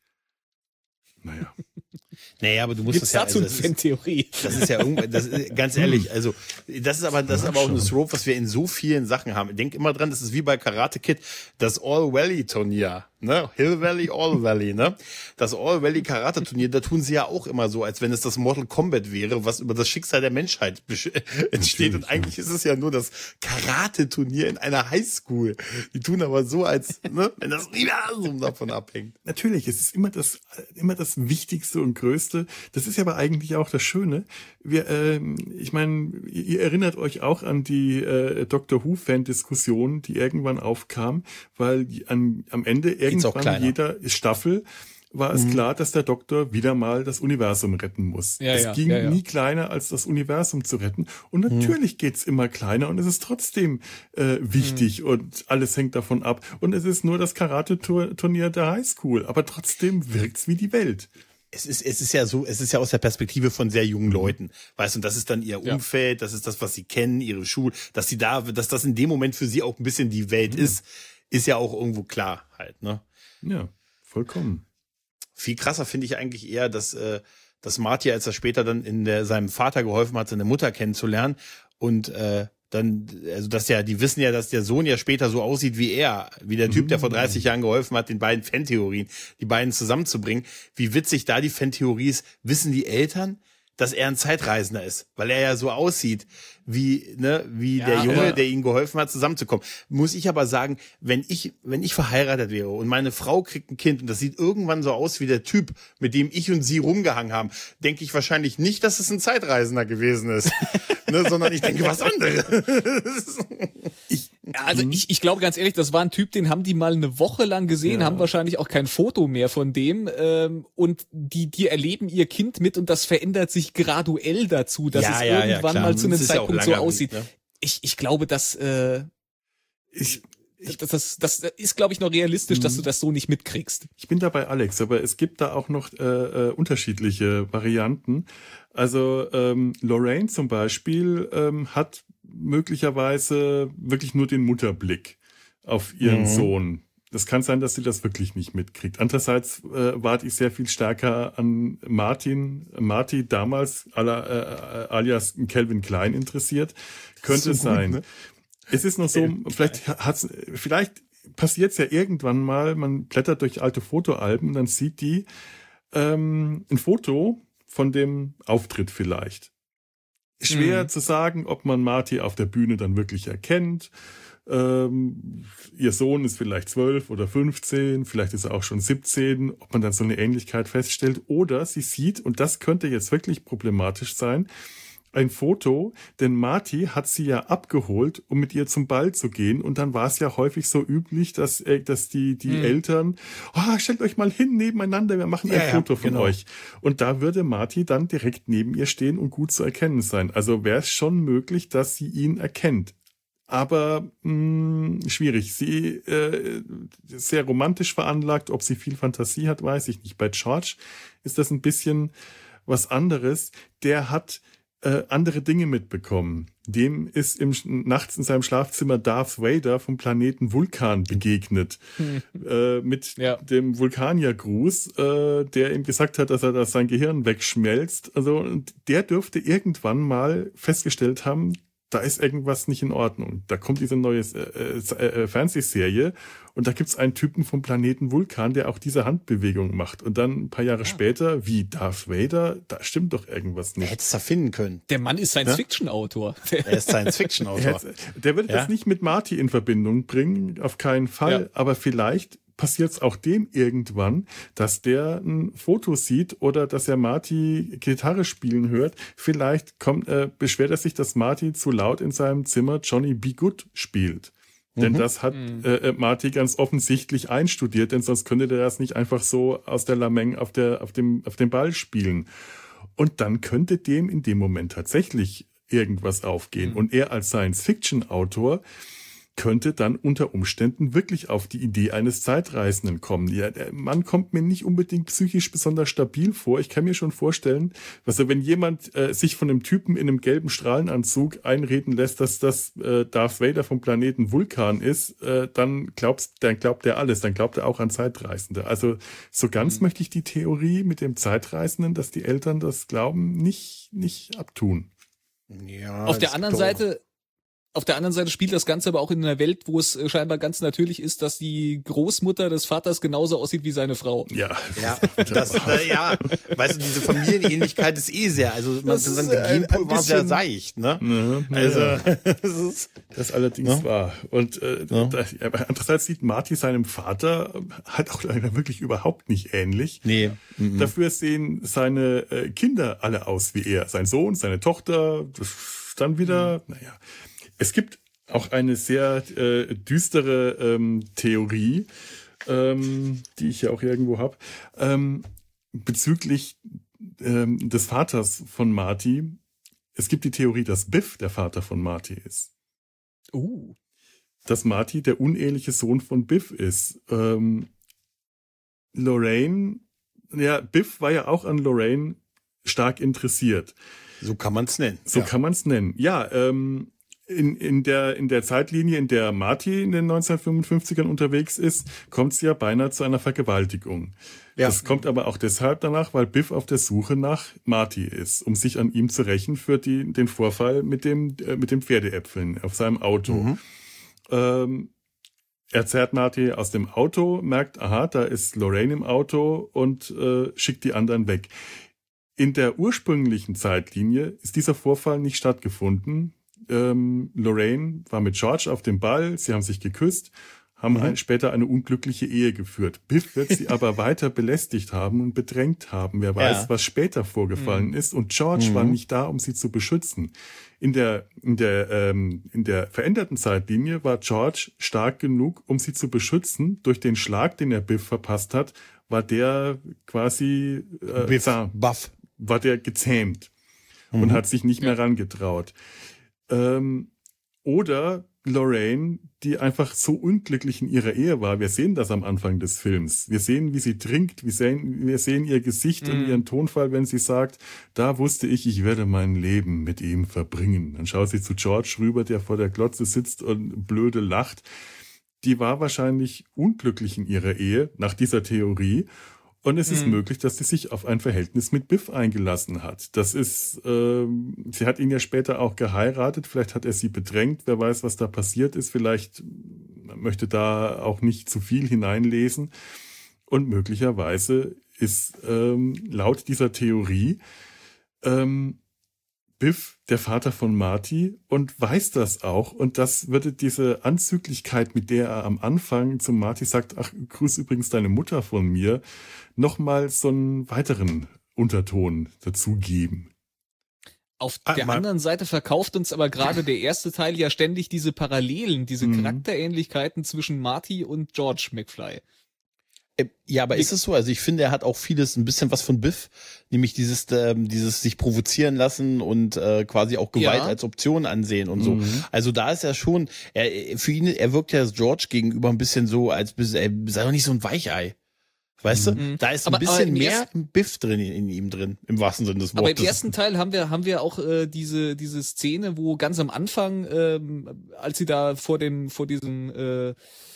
Naja. Naja, aber du musst Gibt's das ja, dazu also eine das ist, Fantheorie? das ist ja irgendwie, das ist, ganz ehrlich, also, das ist aber, das ist aber auch ein Trope, was wir in so vielen Sachen haben. Denk immer dran, das ist wie bei Karate Kid, das All Valley Turnier, ne? Hill Valley, All Valley, ne? Das All Valley Karate Turnier, da tun sie ja auch immer so, als wenn es das Mortal Kombat wäre, was über das Schicksal der Menschheit besch- entsteht. Und eigentlich ist es ja nur das Karate Turnier in einer Highschool. Die tun aber so, als, ne? Wenn das Universum davon abhängt. Natürlich, es ist immer das, immer das Wichtigste und Größte. Das ist ja aber eigentlich auch das Schöne. Wir, ähm, ich meine, ihr erinnert euch auch an die äh, Doctor Who-Fan-Diskussion, die irgendwann aufkam, weil die an, am Ende auch irgendwann kleiner. jeder Staffel war es klar, dass der Doktor wieder mal das Universum retten muss. Ja, es ja, ging ja, ja. nie kleiner, als das Universum zu retten. Und natürlich geht's immer kleiner und es ist trotzdem äh, wichtig und alles hängt davon ab. Und es ist nur das Karate-Turnier der Highschool, aber trotzdem wirkt's wie die Welt. Es ist, es ist ja so, es ist ja aus der Perspektive von sehr jungen Leuten, weißt du, und das ist dann ihr Ja. Umfeld, das ist das, was sie kennen, ihre Schule, dass sie da, dass das in dem Moment für sie auch ein bisschen die Welt ist, ist ja auch irgendwo klar halt, ne? Ja, vollkommen. Viel krasser finde ich eigentlich eher, dass, äh, dass Marty, als er später dann in der, seinem Vater geholfen hat, seine Mutter kennenzulernen und, äh, dann, also dass ja, die wissen ja, dass der Sohn ja später so aussieht wie er, wie der Typ, der vor dreißig Jahren geholfen hat, den beiden Fantheorien, die beiden zusammenzubringen. Wie witzig da die Fantheorie ist, wissen die Eltern, dass er ein Zeitreisender ist, weil er ja so aussieht, wie, ne, wie Ja, der Junge, aber- der ihnen geholfen hat, zusammenzukommen. Muss ich aber sagen, wenn ich, wenn ich verheiratet wäre und meine Frau kriegt ein Kind und das sieht irgendwann so aus wie der Typ, mit dem ich und sie rumgehangen haben, denke ich wahrscheinlich nicht, dass es ein Zeitreisender gewesen ist, ne, sondern ich denke was anderes. Ja, also ich, ich glaube ganz ehrlich, das war ein Typ, den haben die mal eine Woche lang gesehen, Ja. haben wahrscheinlich auch kein Foto mehr von dem ähm, und die die erleben ihr Kind mit und das verändert sich graduell dazu, dass Ja, es ja, ja, irgendwann klar. mal zu einem Das ist ja auch Zeitpunkt so langer Weg, aussieht. ne? Ich, ich glaube, dass äh, Ich, das, das, das ist, glaube ich, noch realistisch, dass du das so nicht mitkriegst. Ich bin da bei Alex, aber es gibt da auch noch äh, äh, unterschiedliche Varianten. Also ähm, Lorraine zum Beispiel ähm, hat möglicherweise wirklich nur den Mutterblick auf ihren Mhm. Sohn. Das kann sein, dass sie das wirklich nicht mitkriegt. Andererseits äh, wart ich sehr viel stärker an Martin, Marty damals ala, äh, alias Calvin Klein interessiert. Könnte So es gut, sein. ne? Es ist noch so, vielleicht hat's, vielleicht passiert es ja irgendwann mal, man blättert durch alte Fotoalben und dann sieht die ähm, ein Foto von dem Auftritt vielleicht. Schwer Mhm. zu sagen, ob man Marty auf der Bühne dann wirklich erkennt. Ähm, ihr Sohn ist vielleicht zwölf oder fünfzehn, vielleicht ist er auch schon siebzehn, ob man dann so eine Ähnlichkeit feststellt. Oder sie sieht, und das könnte jetzt wirklich problematisch sein, ein Foto, denn Marty hat sie ja abgeholt, um mit ihr zum Ball zu gehen. Und dann war es ja häufig so üblich, dass, äh, dass die, die Hm. Eltern, oh, stellt euch mal hin nebeneinander, wir machen ein Ja, ja, Foto von genau. euch. Und da würde Marty dann direkt neben ihr stehen und gut zu erkennen sein. Also wäre es schon möglich, dass sie ihn erkennt. Aber mh, schwierig. Sie äh, ist sehr romantisch veranlagt. Ob sie viel Fantasie hat, weiß ich nicht. Bei George ist das ein bisschen was anderes. Der hat äh, andere Dinge mitbekommen. Dem ist im, nachts in seinem Schlafzimmer Darth Vader vom Planeten Vulkan begegnet. Hm. Äh, mit ja. dem Vulkaniergruß, äh, der ihm gesagt hat, dass er da sein Gehirn wegschmelzt. Also der dürfte irgendwann mal festgestellt haben, da ist irgendwas nicht in Ordnung. Da kommt diese neue äh, äh, Fernsehserie und da gibt's einen Typen vom Planeten Vulkan, der auch diese Handbewegung macht. Und dann ein paar Jahre ja. später, wie Darth Vader, da stimmt doch irgendwas nicht. Er hätte es erfinden können. Der Mann ist Science-Fiction-Autor. Er ist Science-Fiction-Autor. Der würde ja. das nicht mit Marty in Verbindung bringen, auf keinen Fall. Ja. Aber vielleicht passiert es auch dem irgendwann, dass der ein Foto sieht oder dass er Marty Gitarre spielen hört. Vielleicht kommt, äh, beschwert er sich, dass Marty zu laut in seinem Zimmer Johnny B. Good spielt. Mhm. Denn das hat mhm. äh, Marty ganz offensichtlich einstudiert, denn sonst könnte der das nicht einfach so aus der Lameng auf der, auf dem, auf dem Ball spielen. Und dann könnte dem in dem Moment tatsächlich irgendwas aufgehen. Mhm. Und er als Science-Fiction-Autor könnte dann unter Umständen wirklich auf die Idee eines Zeitreisenden kommen. Ja, der Mann kommt mir nicht unbedingt psychisch besonders stabil vor. Ich kann mir schon vorstellen, also wenn jemand äh, sich von einem Typen in einem gelben Strahlenanzug einreden lässt, dass das äh, Darth Vader vom Planeten Vulkan ist, äh, dann glaubst, dann glaubt er alles, dann glaubt er auch an Zeitreisende. Also so ganz mhm. möchte ich die Theorie mit dem Zeitreisenden, dass die Eltern das glauben, nicht nicht abtun. Ja, auf der anderen Seite Auf der anderen Seite spielt das Ganze aber auch in einer Welt, wo es scheinbar ganz natürlich ist, dass die Großmutter des Vaters genauso aussieht wie seine Frau. Ja, ja, das, äh, ja, weißt du, diese Familienähnlichkeit ist eh sehr, also man, das ist, äh, Genpool war sehr seicht, ne? ne also ja. das, ist, das allerdings ja. war. Und äh, ja. da, andererseits sieht Marty seinem Vater halt auch leider wirklich überhaupt nicht ähnlich. Nee. Mhm. Dafür sehen seine äh, Kinder alle aus wie er, sein Sohn, seine Tochter, das dann wieder, mhm. naja. Es gibt auch eine sehr äh, düstere ähm, Theorie, ähm, die ich ja auch irgendwo habe, ähm, bezüglich ähm, des Vaters von Marty. Es gibt die Theorie, dass Biff der Vater von Marty ist. Uh. Dass Marty der uneheliche Sohn von Biff ist. Ähm, Lorraine, ja, Biff war ja auch an Lorraine stark interessiert. So kann man es nennen. So ja. kann man es nennen. Ja, ähm, In, in der, in der Zeitlinie, in der Marty in den neunzehnhundertfünfundfünfzigern unterwegs ist, kommt es ja beinahe zu einer Vergewaltigung. Ja. Das kommt aber auch deshalb danach, weil Biff auf der Suche nach Marty ist, um sich an ihm zu rächen für die, den Vorfall mit dem, äh, mit den Pferdeäpfeln auf seinem Auto. Mhm. Ähm, er zerrt Marty aus dem Auto, merkt, aha, da ist Lorraine im Auto und äh, schickt die anderen weg. In der ursprünglichen Zeitlinie ist dieser Vorfall nicht stattgefunden. Ähm, Lorraine war mit George auf dem Ball, sie haben sich geküsst, haben mhm. ein, später eine unglückliche Ehe geführt. Biff wird sie aber weiter belästigt haben und bedrängt haben. Wer weiß, ja. was später vorgefallen mhm. ist. Und George mhm. war nicht da, um sie zu beschützen. In der, in der, ähm, in der veränderten Zeitlinie war George stark genug, um sie zu beschützen. Durch den Schlag, den er Biff verpasst hat, war der quasi, äh, Biff, Buff. war der gezähmt mhm. und hat sich nicht mehr rangetraut. Ähm, oder Lorraine, die einfach so unglücklich in ihrer Ehe war. Wir sehen das am Anfang des Films. Wir sehen, wie sie trinkt. Wir sehen, wir sehen ihr Gesicht mm. und ihren Tonfall, wenn sie sagt, da wusste ich, ich werde mein Leben mit ihm verbringen. Dann schaut sie zu George rüber, der vor der Glotze sitzt und blöde lacht. Die war wahrscheinlich unglücklich in ihrer Ehe, nach dieser Theorie. Und es ist mhm. möglich, dass sie sich auf ein Verhältnis mit Biff eingelassen hat. Das ist, ähm, sie hat ihn ja später auch geheiratet. Vielleicht hat er sie bedrängt. Wer weiß, was da passiert ist. Vielleicht möchte da auch nicht zu viel hineinlesen. Und möglicherweise ist ähm, laut dieser Theorie ähm, Biff der Vater von Marty und weiß das auch. Und das würde diese Anzüglichkeit, mit der er am Anfang zu Marty sagt, ach, grüß übrigens deine Mutter von mir, nochmal so einen weiteren Unterton dazugeben. Auf ah, der anderen Seite verkauft uns aber gerade der erste Teil ja ständig diese Parallelen, diese mhm. Charakterähnlichkeiten zwischen Marty und George McFly. Ja, aber ist es so? Also ich finde, er hat auch vieles, ein bisschen was von Biff, nämlich dieses, ähm, dieses sich provozieren lassen und äh, quasi auch Gewalt ja. als Option ansehen und so. Mhm. Also da ist er schon, er, für ihn, er wirkt ja George gegenüber ein bisschen so, als er sei doch nicht so ein Weichei. Weißt du, da ist ein aber, bisschen aber mehr Biff drin in, in ihm drin, im wahrsten Sinne des Wortes. Aber im ersten Teil haben wir haben wir auch äh, diese diese Szene, wo ganz am Anfang, ähm, als sie da vor dem vor diesem äh,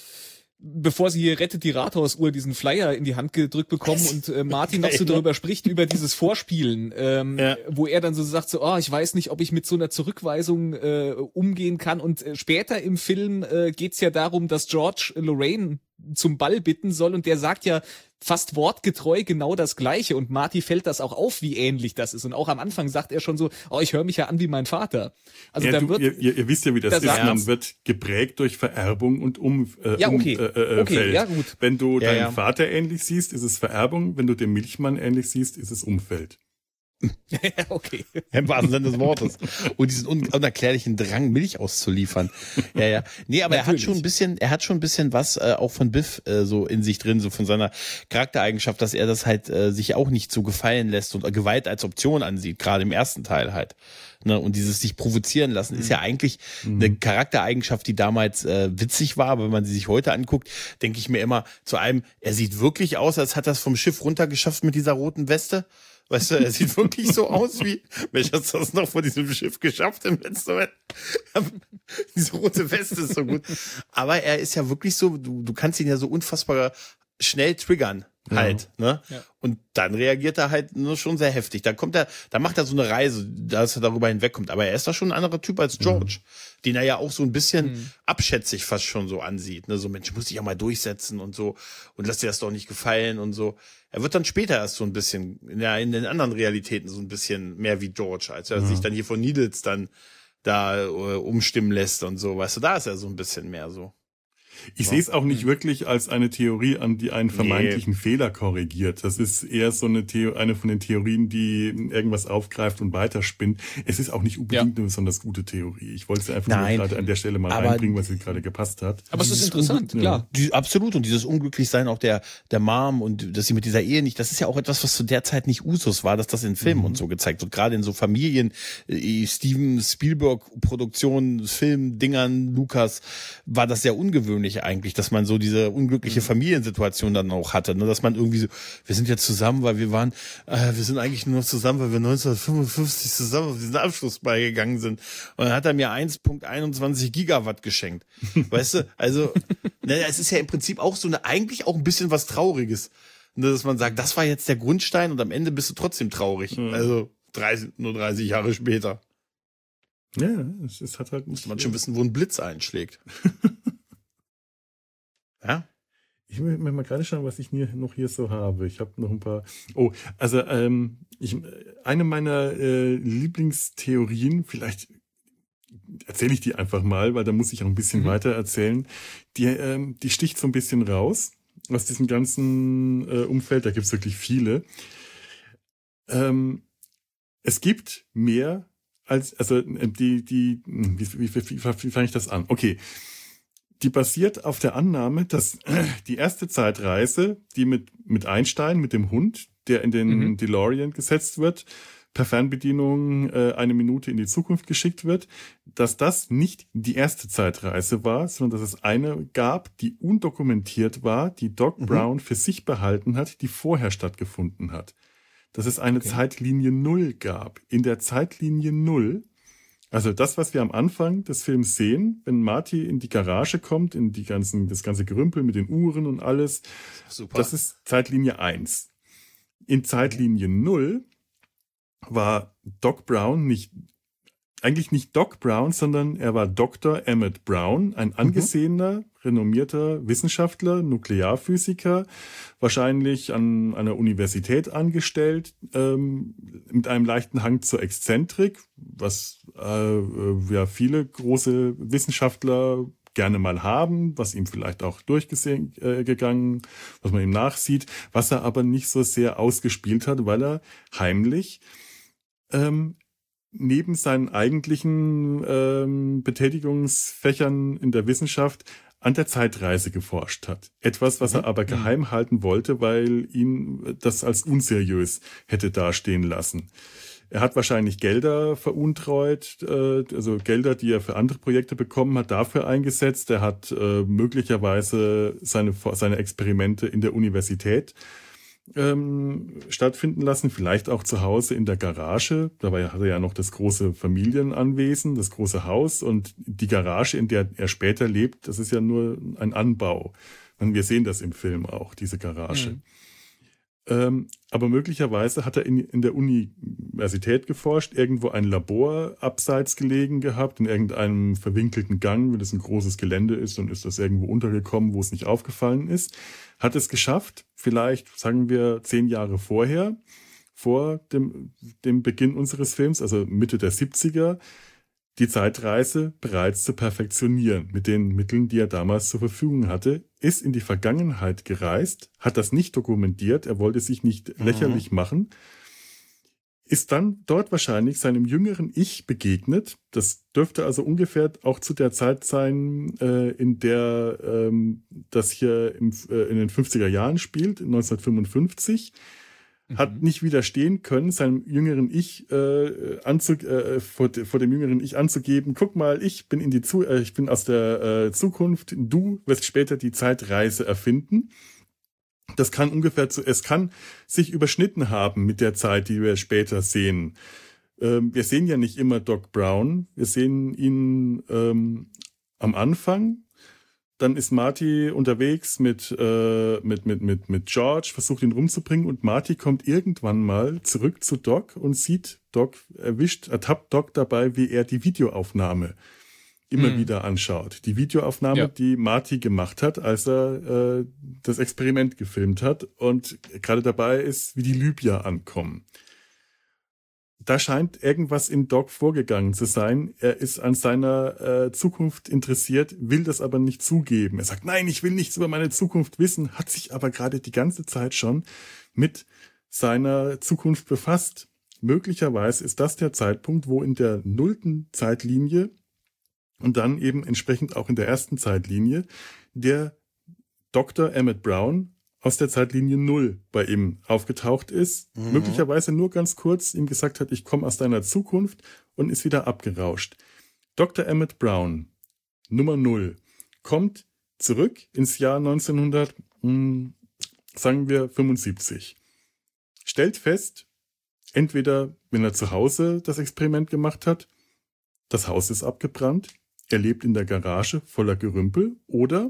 bevor sie hier rettet die Rathausuhr diesen Flyer in die Hand gedrückt bekommen Was? und äh, Martin noch so darüber spricht, über dieses Vorspielen, ähm, Ja. wo er dann so sagt, so, oh, ich weiß nicht, ob ich mit so einer Zurückweisung äh, umgehen kann. Und äh, später im Film äh, geht's ja darum, dass George Lorraine zum Ball bitten soll und der sagt ja fast wortgetreu genau das Gleiche und Marty fällt das auch auf, wie ähnlich das ist. Und auch am Anfang sagt er schon so, oh, ich höre mich ja an wie mein Vater. Also ja, da du, wird ihr, ihr, ihr wisst ja, wie das da ist. sagt- Man wird geprägt durch Vererbung und um, äh, Ja, okay. um, äh, Okay, Feld. ja, gut. Wenn du Ja, deinen ja. Vater ähnlich siehst, ist es Vererbung. Wenn du dem Milchmann ähnlich siehst, ist es Umfeld. ja, okay. Im wahrsten Sinne des Wortes. Und diesen un unerklärlichen Drang, Milch auszuliefern. Ja, ja. Nee, aber er hat Natürlich. schon ein bisschen, er hat schon ein bisschen was äh, auch von Biff äh, so in sich drin, so von seiner Charaktereigenschaft, dass er das halt äh, sich auch nicht so gefallen lässt und Gewalt als Option ansieht, gerade im ersten Teil halt. Ne? Und dieses sich provozieren lassen Mhm. ist ja eigentlich eine Charaktereigenschaft, die damals äh, witzig war, aber wenn man sie sich heute anguckt, denke ich mir immer zu einem, er sieht wirklich aus, als hat er es vom Schiff runtergeschafft mit dieser roten Weste. Weißt du, er sieht wirklich so aus wie, Mensch, hast du das noch vor diesem Schiff geschafft im letzten Moment? Diese rote Weste ist so gut. Aber er ist ja wirklich so, du, du kannst ihn ja so unfassbar schnell triggern halt, ne? Ja. Und dann reagiert er halt nur schon sehr heftig. Da kommt er, da macht er so eine Reise, dass er darüber hinwegkommt. Aber er ist da schon ein anderer Typ als George, den er ja auch so ein bisschen Mhm. abschätzig fast schon so ansieht, ne? So, Mensch, muss ich ja mal durchsetzen und so und lass dir das doch nicht gefallen und so. Er wird dann später erst so ein bisschen, ja, in den anderen Realitäten so ein bisschen mehr wie George, als er sich dann hier von Needles dann da äh, umstimmen lässt und so, weißt du, da ist er so ein bisschen mehr so. Ich sehe es auch nicht wirklich als eine Theorie an, die einen vermeintlichen Fehler korrigiert. Das ist eher so eine Theo- eine von den Theorien, die irgendwas aufgreift und weiterspinnt. Es ist auch nicht unbedingt Ja. eine besonders gute Theorie. Ich wollte es einfach nur Nein, gerade an der Stelle mal aber- reinbringen, was jetzt gerade gepasst hat. Aber es ist Dieses interessant, Unglück- klar. Die, absolut. Und dieses Unglücklichsein auch der, der Mom und dass sie mit dieser Ehe nicht, das ist ja auch etwas, was zu der Zeit nicht Usus war, dass das in Filmen und so gezeigt wird. Gerade in so Familien, äh, Steven Spielberg Produktionen, Filmdingern, Lukas, war das sehr ungewöhnlich eigentlich, dass man so diese unglückliche Familiensituation dann auch hatte, ne? Dass man irgendwie so, wir sind jetzt zusammen, weil wir waren, äh, wir sind eigentlich nur noch zusammen, weil wir neunzehnhundertfünfundfünfzig zusammen auf diesen Abschlussball gegangen sind. Und dann hat er mir eins Komma einundzwanzig Gigawatt geschenkt. Weißt du, also, ne, es ist ja im Prinzip auch so eine, eigentlich auch ein bisschen was Trauriges. Ne, dass man sagt, das war jetzt der Grundstein und am Ende bist du trotzdem traurig. Mhm. Also dreißig, nur dreißig Jahre später. Ja, es, es hat halt Muss man schon wissen, wo ein Blitz einschlägt. Ja? Ich will mir mal gerade schauen, was ich hier, noch hier so habe. Ich habe noch ein paar. Oh, also ähm, ich, eine meiner äh, Lieblingstheorien, vielleicht erzähle ich die einfach mal, weil da muss ich auch ein bisschen Mhm. weiter erzählen. Die, ähm, die sticht so ein bisschen raus aus diesem ganzen äh, Umfeld. Da gibt es wirklich viele. Ähm, es gibt mehr als, also äh, die, die, hm, wie, wie, wie, wie fange ich das an? Okay. Die basiert auf der Annahme, dass die erste Zeitreise, die mit, mit Einstein, mit dem Hund, der in den Mhm. DeLorean gesetzt wird, per Fernbedienung äh, eine Minute in die Zukunft geschickt wird, dass das nicht die erste Zeitreise war, sondern dass es eine gab, die undokumentiert war, die Doc Mhm. Brown für sich behalten hat, die vorher stattgefunden hat. Dass es eine Okay. Zeitlinie Null gab. In der Zeitlinie Null, also das, was wir am Anfang des Films sehen, wenn Marty in die Garage kommt, in die ganzen, das ganze Gerümpel mit den Uhren und alles, Super. das ist Zeitlinie eins. In Zeitlinie Null war Doc Brown nicht, eigentlich nicht Doc Brown, sondern er war Doktor Emmett Brown, ein angesehener, renommierter Wissenschaftler, Nuklearphysiker, wahrscheinlich an einer Universität angestellt, ähm, mit einem leichten Hang zur Exzentrik, was äh, äh, ja viele große Wissenschaftler gerne mal haben, was ihm vielleicht auch durchgegangen, äh, was man ihm nachsieht, was er aber nicht so sehr ausgespielt hat, weil er heimlich ähm, neben seinen eigentlichen ähm, Betätigungsfächern in der Wissenschaft an der Zeitreise geforscht hat. Etwas, was er aber geheim halten wollte, weil ihn das als unseriös hätte dastehen lassen. Er hat wahrscheinlich Gelder veruntreut, äh, also Gelder, die er für andere Projekte bekommen hat, dafür eingesetzt. Er hat äh, möglicherweise seine, seine Experimente in der Universität ähm, stattfinden lassen, vielleicht auch zu Hause in der Garage. Dabei hat er ja noch das große Familienanwesen, das große Haus, und die Garage, in der er später lebt, das ist ja nur ein Anbau. Und wir sehen das im Film auch, diese Garage. Mhm. Ähm, aber möglicherweise hat er in, in der Universität geforscht, irgendwo ein Labor abseits gelegen gehabt, in irgendeinem verwinkelten Gang, wenn das ein großes Gelände ist, und ist das irgendwo untergekommen, wo es nicht aufgefallen ist. Hat es geschafft, vielleicht, sagen wir, zehn Jahre vorher, vor dem, dem Beginn unseres Films, also Mitte der siebziger, die Zeitreise bereits zu perfektionieren mit den Mitteln, die er damals zur Verfügung hatte, ist in die Vergangenheit gereist, hat das nicht dokumentiert, er wollte sich nicht mhm. lächerlich machen, ist dann dort wahrscheinlich seinem jüngeren Ich begegnet. Das dürfte also ungefähr auch zu der Zeit sein, äh, in der ähm, das hier im, äh, in den fünfziger Jahren spielt, neunzehnhundertfünfundfünfzig. Hat nicht widerstehen können, seinem jüngeren Ich äh, anzu, äh, vor, vor dem jüngeren Ich anzugeben: Guck mal, ich bin in die zu, äh, ich bin aus der äh, Zukunft. Du wirst später die Zeitreise erfinden. Das kann ungefähr zu, es kann sich überschnitten haben mit der Zeit, die wir später sehen. Ähm, wir sehen ja nicht immer Doc Brown. Wir sehen ihn ähm, am Anfang. Dann ist Marty unterwegs mit, äh, mit, mit, mit, mit George, versucht ihn rumzubringen, und Marty kommt irgendwann mal zurück zu Doc und sieht Doc, erwischt, ertappt Doc dabei, wie er die Videoaufnahme immer mhm. wieder anschaut. Die Videoaufnahme, ja. die Marty gemacht hat, als er äh, das Experiment gefilmt hat und gerade dabei ist, wie die Libyer ankommen. Da scheint irgendwas in Doc vorgegangen zu sein. Er ist an seiner äh, Zukunft interessiert, will das aber nicht zugeben. Er sagt, nein, ich will nichts über meine Zukunft wissen, hat sich aber gerade die ganze Zeit schon mit seiner Zukunft befasst. Möglicherweise ist das der Zeitpunkt, wo in der nullten Zeitlinie und dann eben entsprechend auch in der ersten Zeitlinie der Doktor Emmett Brown aus der Zeitlinie Null bei ihm aufgetaucht ist, mhm. möglicherweise nur ganz kurz ihm gesagt hat, ich komme aus deiner Zukunft, und ist wieder abgerauscht. Doktor Emmett Brown, Nummer Null, kommt zurück ins Jahr neunzehnhundert, mh, sagen wir fünfundsiebzig. Stellt fest, entweder, wenn er zu Hause das Experiment gemacht hat, das Haus ist abgebrannt, er lebt in der Garage voller Gerümpel, oder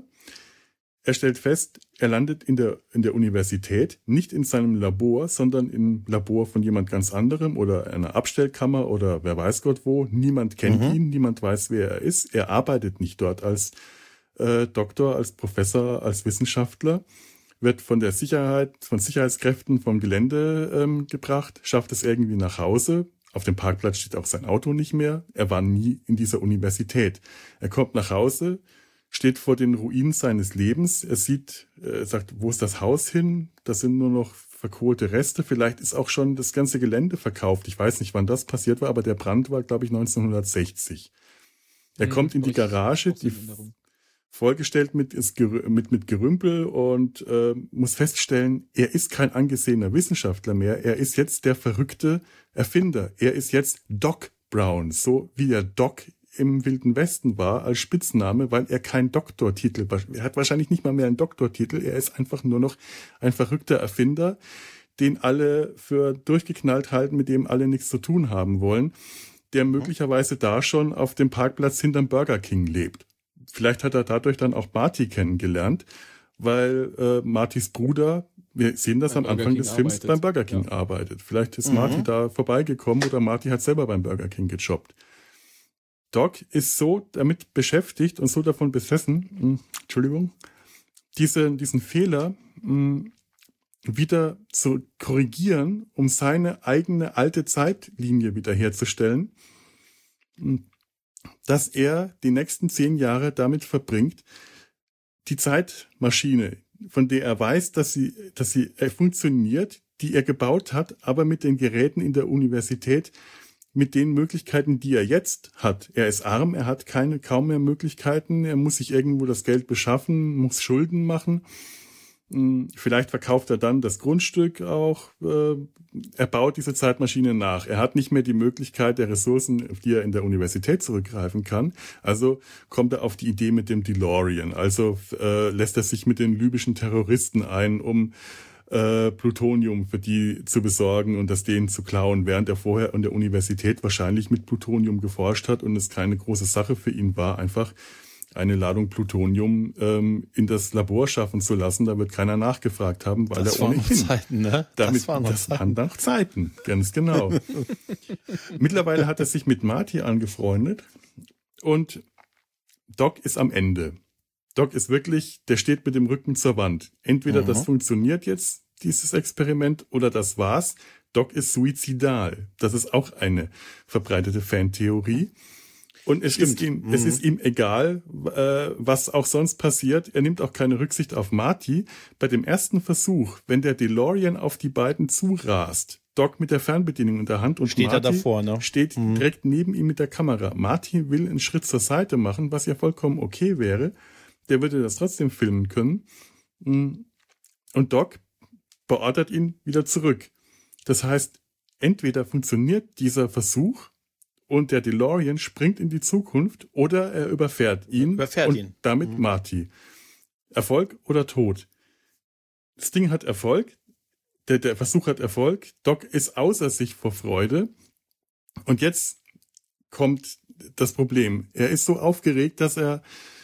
er stellt fest, er landet in der, in der Universität, nicht in seinem Labor, sondern im Labor von jemand ganz anderem oder einer Abstellkammer oder wer weiß Gott wo. Niemand kennt mhm. ihn, niemand weiß, wer er ist. Er arbeitet nicht dort als äh, Doktor, als Professor, als Wissenschaftler, wird von der Sicherheit, von Sicherheitskräften vom Gelände ähm, gebracht, schafft es irgendwie nach Hause. Auf dem Parkplatz steht auch sein Auto nicht mehr. Er war nie in dieser Universität. Er kommt nach Hause, steht vor den Ruinen seines Lebens. Er sieht, er sagt, wo ist das Haus hin? Das sind nur noch verkohlte Reste. Vielleicht ist auch schon das ganze Gelände verkauft. Ich weiß nicht, wann das passiert war, aber der Brand war, glaube ich, neunzehnhundertsechzig. Er hm, kommt in die Garage, die vollgestellt mit, ist, mit, mit Gerümpel, und äh, muss feststellen, er ist kein angesehener Wissenschaftler mehr. Er ist jetzt der verrückte Erfinder. Er ist jetzt Doc Brown, so wie der Doc im Wilden Westen war, als Spitzname, weil er keinen Doktortitel, er hat wahrscheinlich nicht mal mehr einen Doktortitel, er ist einfach nur noch ein verrückter Erfinder, den alle für durchgeknallt halten, mit dem alle nichts zu tun haben wollen, der möglicherweise da schon auf dem Parkplatz hinterm Burger King lebt. Vielleicht hat er dadurch dann auch Marty kennengelernt, weil äh, Martys Bruder, wir sehen das beim am Anfang King des Films, arbeitet. beim Burger King ja. arbeitet. Vielleicht ist mhm. Marty da vorbeigekommen oder Marty hat selber beim Burger King gejobbt. Doc ist so damit beschäftigt und so davon besessen, mh, Entschuldigung, diese, diesen Fehler mh, wieder zu korrigieren, um seine eigene alte Zeitlinie wiederherzustellen, mh, dass er die nächsten zehn Jahre damit verbringt, die Zeitmaschine, von der er weiß, dass sie, dass sie funktioniert, die er gebaut hat, aber mit den Geräten in der Universität, mit den Möglichkeiten, die er jetzt hat. Er ist arm, er hat keine, kaum mehr Möglichkeiten, er muss sich irgendwo das Geld beschaffen, muss Schulden machen. Vielleicht verkauft er dann das Grundstück auch. Er baut diese Zeitmaschine nach. Er hat nicht mehr die Möglichkeit der Ressourcen, auf die er in der Universität zurückgreifen kann. Also kommt er auf die Idee mit dem DeLorean. Also äh, lässt er sich mit den libyschen Terroristen ein, um äh, Plutonium für die zu besorgen und das denen zu klauen, während er vorher an der Universität wahrscheinlich mit Plutonium geforscht hat und es keine große Sache für ihn war, einfach eine Ladung Plutonium ähm, in das Labor schaffen zu lassen. Da wird keiner nachgefragt haben, weil das er ohnehin... Das waren noch Zeiten, ne? Damit, das waren noch das Zeiten. waren noch Zeiten, ganz genau. Mittlerweile hat er sich mit Marty angefreundet und Doc ist am Ende. Doc ist wirklich, der steht mit dem Rücken zur Wand. Entweder mhm. das funktioniert jetzt, dieses Experiment, oder das war's. Doc ist suizidal. Das ist auch eine verbreitete Fantheorie. Und es ist, ihm, mhm. es ist ihm egal, äh, was auch sonst passiert. Er nimmt auch keine Rücksicht auf Marty. Bei dem ersten Versuch, wenn der DeLorean auf die beiden zurast, Doc mit der Fernbedienung in der Hand und steht Marty er davor, ne? steht mhm. direkt neben ihm mit der Kamera. Marty will einen Schritt zur Seite machen, was ja vollkommen okay wäre. Der würde das trotzdem filmen können. Und Doc beordert ihn wieder zurück. Das heißt, entweder funktioniert dieser Versuch und der DeLorean springt in die Zukunft oder er überfährt ihn überfährt und ihn. damit mhm. Marty. Erfolg oder Tod? Das Ding hat Erfolg, der, der Versuch hat Erfolg, Doc ist außer sich vor Freude und jetzt kommt das Problem. Er ist so aufgeregt, dass er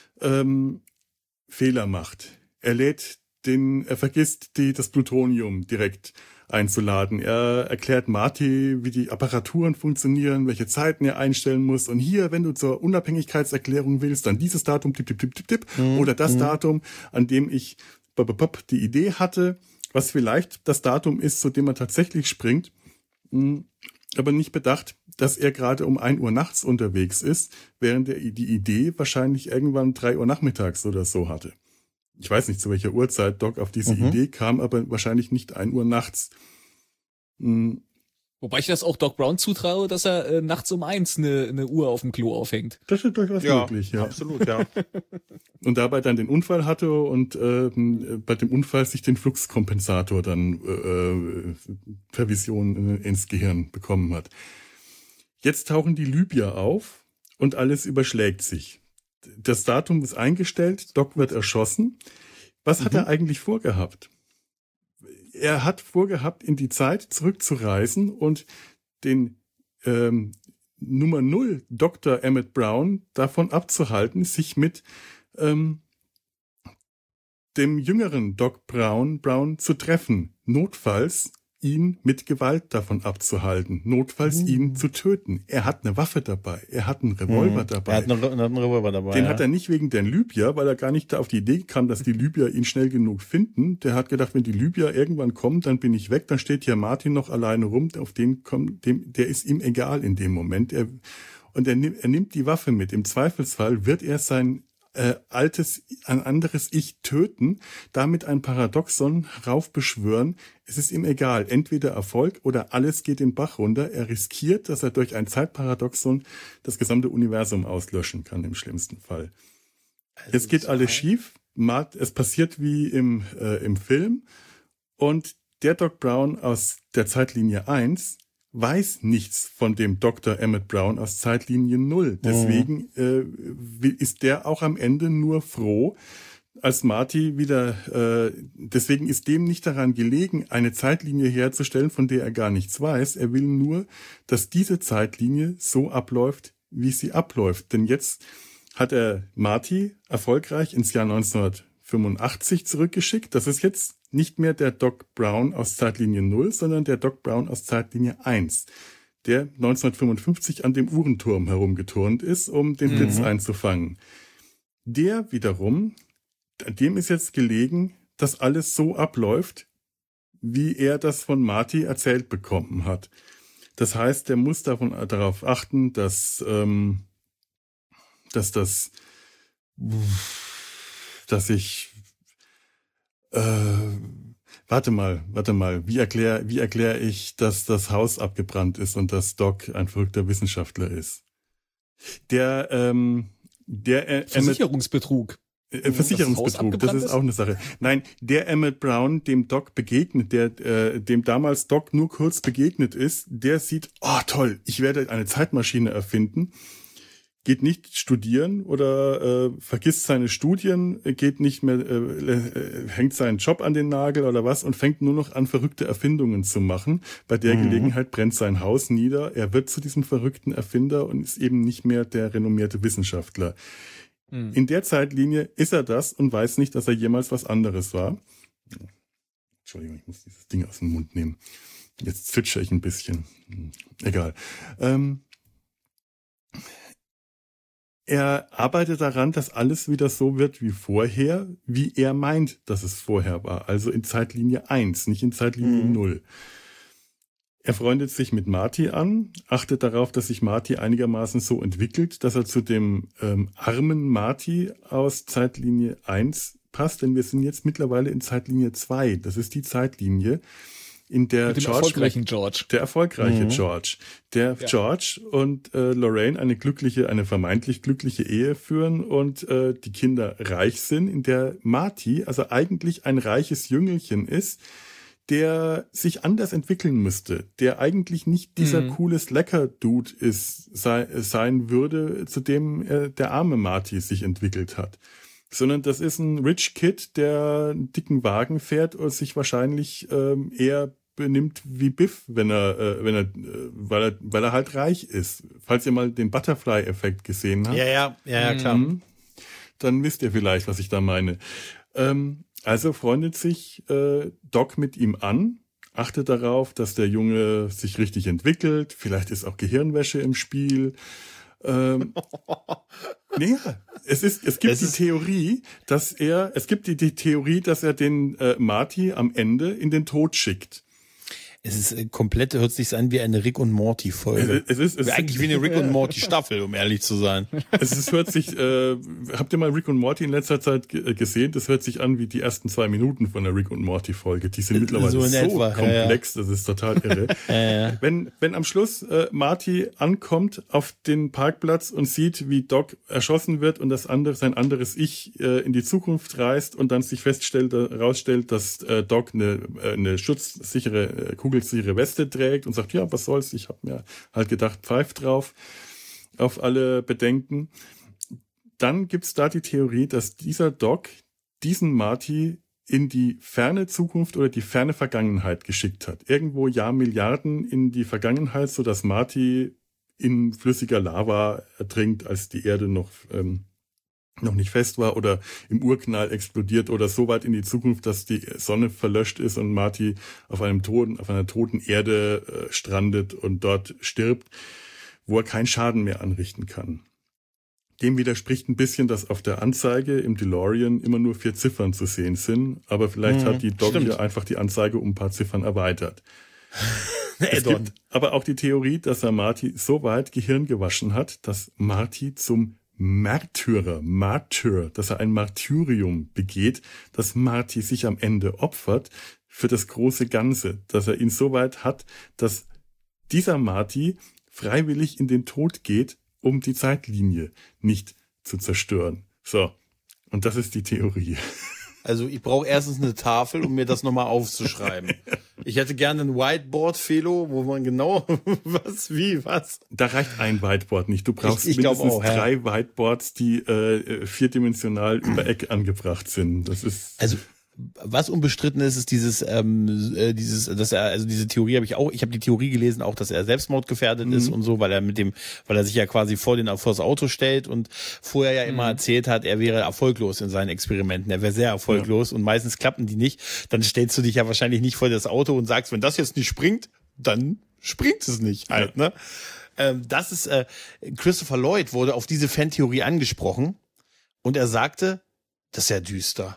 ähm, Fehler macht. Er lädt den, er vergisst die, das Plutonium direkt einzuladen. Er erklärt Marty, wie die Apparaturen funktionieren, welche Zeiten er einstellen muss. Und hier, wenn du zur Unabhängigkeitserklärung willst, dann dieses Datum, tipp, tipp, tipp, tipp, tipp, mhm. oder das mhm. Datum, an dem ich die Idee hatte, was vielleicht das Datum ist, zu dem er tatsächlich springt, aber nicht bedacht, dass er gerade um ein Uhr nachts unterwegs ist, während er die Idee wahrscheinlich irgendwann drei Uhr nachmittags oder so hatte. Ich weiß nicht, zu welcher Uhrzeit Doc auf diese mhm. Idee kam, aber wahrscheinlich nicht ein Uhr nachts. Mhm. Wobei ich das auch Doc Brown zutraue, dass er äh, nachts um eins eine, eine Uhr auf dem Klo aufhängt. Das ist durchaus ja, möglich, ja. Absolut, ja. Und dabei dann den Unfall hatte und äh, bei dem Unfall sich den Fluxkompensator dann äh, per Vision ins Gehirn bekommen hat. Jetzt tauchen die Libyer auf und alles überschlägt sich. Das Datum ist eingestellt, Doc wird erschossen. Was mhm. hat er eigentlich vorgehabt? Er hat vorgehabt, in die Zeit zurückzureisen und den ähm, Nummer null Doktor Emmett Brown davon abzuhalten, sich mit ähm, dem jüngeren Doc Brown, Brown zu treffen. Notfalls ihn mit Gewalt davon abzuhalten, notfalls mhm. ihn zu töten. Er hat eine Waffe dabei, er hat einen Revolver mhm. dabei. Er hat einen, einen Revolver dabei. Den ja. hat er nicht wegen den Libyer, weil er gar nicht auf die Idee kam, dass die Libyer ihn schnell genug finden. Der hat gedacht, wenn die Libyer irgendwann kommen, dann bin ich weg, dann steht hier Martin noch alleine rum, auf den kommt, dem, der ist ihm egal in dem Moment. Er, und er, er nimmt die Waffe mit. Im Zweifelsfall wird er sein Äh, altes, ein anderes Ich töten, damit ein Paradoxon heraufbeschwören. Es ist ihm egal, entweder Erfolg oder alles geht den Bach runter. Er riskiert, dass er durch ein Zeitparadoxon das gesamte Universum auslöschen kann, im schlimmsten Fall. Also es geht alles schief, es passiert wie im, äh, im Film und der Doc Brown aus der Zeitlinie eins weiß nichts von dem Doktor Emmett Brown aus Zeitlinie null. Deswegen mhm. äh, ist der auch am Ende nur froh, als Marty wieder, äh, deswegen ist dem nicht daran gelegen, eine Zeitlinie herzustellen, von der er gar nichts weiß. Er will nur, dass diese Zeitlinie so abläuft, wie sie abläuft. Denn jetzt hat er Marty erfolgreich ins Jahr neunzehnhundertfünfundachtzig zurückgeschickt. Das ist jetzt nicht mehr der Doc Brown aus Zeitlinie null, sondern der Doc Brown aus Zeitlinie eins, der neunzehnhundertfünfundfünfzig an dem Uhrenturm herumgeturnt ist, um den Blitz mhm. einzufangen. Der wiederum, dem ist jetzt gelegen, dass alles so abläuft, wie er das von Marty erzählt bekommen hat. Das heißt, der muss davon, darauf achten, dass, ähm, dass das, dass ich Äh, warte mal, warte mal. Wie erkläre wie erklär ich, dass das Haus abgebrannt ist und dass Doc ein verrückter Wissenschaftler ist? Der, ähm, der äh, Versicherungsbetrug. Äh, Versicherungsbetrug, das, das ist auch eine Sache. Nein, der Emmett Brown, dem Doc begegnet, der äh, dem damals Doc nur kurz begegnet ist, der sieht, oh toll, ich werde eine Zeitmaschine erfinden, geht nicht studieren oder äh, vergisst seine Studien, geht nicht mehr, äh, äh, hängt seinen Job an den Nagel oder was und fängt nur noch an, verrückte Erfindungen zu machen. Bei der mhm. Gelegenheit brennt sein Haus nieder. Er wird zu diesem verrückten Erfinder und ist eben nicht mehr der renommierte Wissenschaftler. Mhm. In der Zeitlinie ist er das und weiß nicht, dass er jemals was anderes war. Entschuldigung, ich muss dieses Ding aus dem Mund nehmen. Jetzt zwitscher ich ein bisschen. Egal. Ähm, Er arbeitet daran, dass alles wieder so wird wie vorher, wie er meint, dass es vorher war. Also in Zeitlinie eins, nicht in Zeitlinie mhm. null. Er freundet sich mit Marty an, achtet darauf, dass sich Marty einigermaßen so entwickelt, dass er zu dem ähm, armen Marty aus Zeitlinie eins passt. Denn wir sind jetzt mittlerweile in Zeitlinie zwei. Das ist die Zeitlinie, in der mit dem George, erfolgreichen George. Der erfolgreiche mhm. George. Der ja. George und äh, Lorraine eine glückliche, eine vermeintlich glückliche Ehe führen und äh, die Kinder reich sind, in der Marty also eigentlich ein reiches Jüngelchen ist, der sich anders entwickeln müsste, der eigentlich nicht dieser mhm. coole Slacker-Dude ist, sei, sein würde, zu dem äh, der arme Marty sich entwickelt hat. Sondern das ist ein Rich Kid, der einen dicken Wagen fährt und sich wahrscheinlich ähm, eher benimmt wie Biff, wenn er, äh, wenn er, äh, weil er, weil er halt reich ist. Falls ihr mal den Butterfly-Effekt gesehen habt. Ja, ja, ja, ja, klar. Mhm. Dann wisst ihr vielleicht, was ich da meine. Ähm, also freundet sich äh, Doc mit ihm an, achtet darauf, dass der Junge sich richtig entwickelt. Vielleicht ist auch Gehirnwäsche im Spiel. Ähm, ja, es ist, es gibt es die Theorie, dass er, es gibt die, die Theorie, dass er den äh, Marty am Ende in den Tod schickt. Es ist äh, komplett, hört sich an wie eine Rick und Morty Folge. Es ist, es ist eigentlich wie eine Rick und Morty Staffel, um ehrlich zu sein. Es ist, hört sich, äh, habt ihr mal Rick und Morty in letzter Zeit g- gesehen? Das hört sich an wie die ersten zwei Minuten von der Rick und Morty Folge. Die sind mittlerweile so, so etwa, komplex, ja, ja. Das ist total irre. ja, ja. Wenn, wenn am Schluss äh, Marty ankommt auf den Parkplatz und sieht, wie Doc erschossen wird und das andere, sein anderes Ich äh, in die Zukunft reist und dann sich feststellt, herausstellt, dass äh, Doc eine, äh, eine schutzsichere äh, kugelsichere Weste trägt und sagt, ja, was soll's, ich habe mir halt gedacht, pfeift drauf auf alle Bedenken. Dann gibt's da die Theorie, dass dieser Doc diesen Marty in die ferne Zukunft oder die ferne Vergangenheit geschickt hat. Irgendwo Jahrmilliarden in die Vergangenheit, so dass Marty in flüssiger Lava ertrinkt, als die Erde noch ähm, noch nicht fest war oder im Urknall explodiert oder so weit in die Zukunft, dass die Sonne verlöscht ist und Marty auf einem toten, auf einer toten Erde äh, strandet und dort stirbt, wo er keinen Schaden mehr anrichten kann. Dem widerspricht ein bisschen, dass auf der Anzeige im DeLorean immer nur vier Ziffern zu sehen sind, aber vielleicht mhm, hat die Doc hier einfach die Anzeige um ein paar Ziffern erweitert. Es gibt aber auch die Theorie, dass er Marty so weit Gehirn gewaschen hat, dass Marty zum Märtyrer, Martyr, dass er ein Martyrium begeht, dass Marty sich am Ende opfert für das große Ganze, dass er ihn so weit hat, dass dieser Marty freiwillig in den Tod geht, um die Zeitlinie nicht zu zerstören. So, und das ist die Theorie. Also ich brauche erstens eine Tafel, um mir das nochmal aufzuschreiben. Ich hätte gerne ein Whiteboard, Felo, wo man genau was, wie, was. Da reicht ein Whiteboard nicht. Du brauchst ich, ich mindestens auch, drei ja. Whiteboards, die äh, vierdimensional über Eck angebracht sind. Das ist also was unbestritten ist, ist dieses, ähm, äh, dieses, dass er, also diese Theorie habe ich auch, ich habe die Theorie gelesen, auch, dass er selbstmordgefährdet mhm. ist und so, weil er mit dem, weil er sich ja quasi vor den vor das Auto stellt und vorher ja immer mhm. erzählt hat, er wäre erfolglos in seinen Experimenten, er wäre sehr erfolglos ja. und meistens klappen die nicht. Dann stellst du dich ja wahrscheinlich nicht vor das Auto und sagst, wenn das jetzt nicht springt, dann springt es nicht halt, ja. ne? Ähm, das ist, äh, Christopher Lloyd wurde auf diese Fantheorie angesprochen und er sagte, das ist ja düster.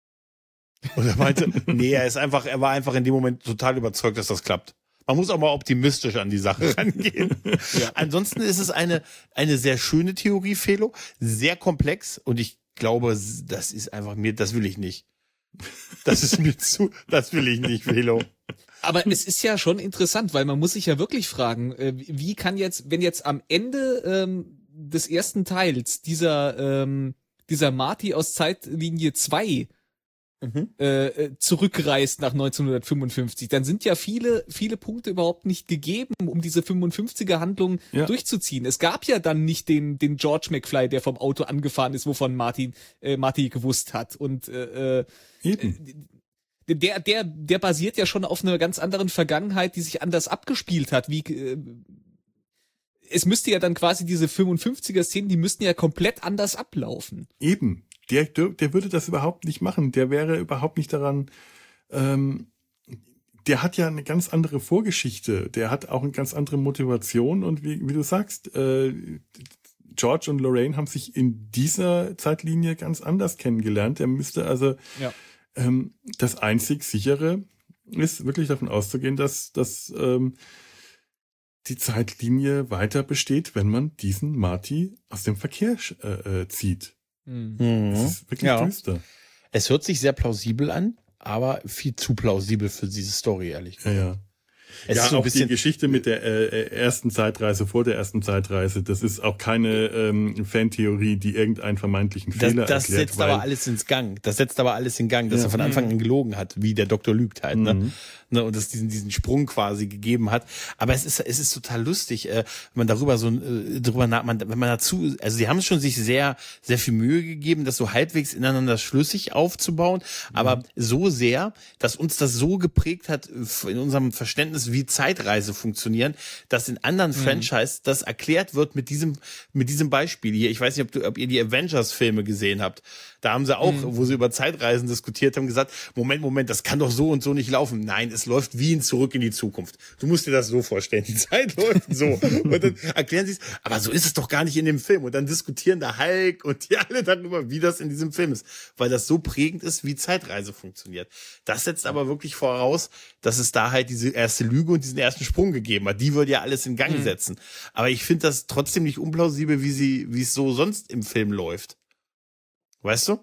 Und er meinte, nee, er ist einfach, er war einfach in dem Moment total überzeugt, dass das klappt. Man muss auch mal optimistisch an die Sache rangehen. ja. Ansonsten ist es eine, eine sehr schöne Theorie, Felo, sehr komplex und ich glaube, das ist einfach mir, das will ich nicht. Das ist mir zu, das will ich nicht, Felo. Aber es ist ja schon interessant, weil man muss sich ja wirklich fragen, wie kann jetzt, wenn jetzt am Ende ähm, des ersten Teils dieser, ähm, dieser Marty aus Zeitlinie zwei Mhm. äh, zurückreist nach neunzehnhundertfünfundfünfzig, dann sind ja viele, viele Punkte überhaupt nicht gegeben, um diese fünfundfünfziger-Handlung Ja. durchzuziehen. Es gab ja dann nicht den, den George McFly, der vom Auto angefahren ist, wovon Martin, äh, Marty gewusst hat. Und äh, Eben. der, der, der basiert ja schon auf einer ganz anderen Vergangenheit, die sich anders abgespielt hat. Wie äh, es müsste ja dann quasi diese fünfundfünfziger-Szenen, die müssten ja komplett anders ablaufen. Eben. Der, der würde das überhaupt nicht machen. Der wäre überhaupt nicht daran, ähm, der hat ja eine ganz andere Vorgeschichte. Der hat auch eine ganz andere Motivation. Und wie, wie du sagst, äh, George und Lorraine haben sich in dieser Zeitlinie ganz anders kennengelernt. Der müsste also, Ja. ähm, das einzig sichere ist wirklich davon auszugehen, dass, dass ähm, die Zeitlinie weiter besteht, wenn man diesen Marty aus dem Verkehr äh, äh, zieht. Hm. Das ist wirklich Ja. düster. Es hört sich sehr plausibel an, aber viel zu plausibel für diese Story, ehrlich Ja, gesagt. ja. Es ja, ist so ein auch die bisschen, Geschichte mit der äh, ersten Zeitreise, vor der ersten Zeitreise, das ist auch keine ähm, Fantheorie, die irgendeinen vermeintlichen das, Fehler das erklärt. setzt weil, aber alles ins Gang. Das setzt aber alles in Gang, dass Ja. er von Anfang an gelogen hat, wie der Doktor lügt halt, ne? Mhm. Ne, und es diesen diesen Sprung quasi gegeben hat. Aber es ist es ist total lustig, äh, wenn man darüber so äh, drüber nach, man, wenn man dazu, also sie haben schon sich sehr sehr viel Mühe gegeben, das so halbwegs ineinander schlüssig aufzubauen, aber Mhm. so sehr, dass uns das so geprägt hat in unserem Verständnis, wie Zeitreise funktionieren, dass in anderen Mhm. Franchise das erklärt wird mit diesem mit diesem Beispiel hier. Ich weiß nicht, ob, du, ob ihr die Avengers-Filme gesehen habt. Da haben sie auch, Mhm. wo sie über Zeitreisen diskutiert haben, gesagt, Moment, Moment, das kann doch so und so nicht laufen. Nein, es läuft wie in Zurück in die Zukunft. Du musst dir das so vorstellen, die Zeit läuft so. Und dann erklären sie es, aber so ist es doch gar nicht in dem Film. Und dann diskutieren der Hulk und die alle darüber, wie das in diesem Film ist. Weil das so prägend ist, wie Zeitreise funktioniert. Das setzt aber wirklich voraus, dass es da halt diese erste Lüge und diesen ersten Sprung gegeben hat. Die würde ja alles in Gang Mhm. setzen. Aber ich finde das trotzdem nicht unplausibel, wie sie, wie es so sonst im Film läuft. Weißt du?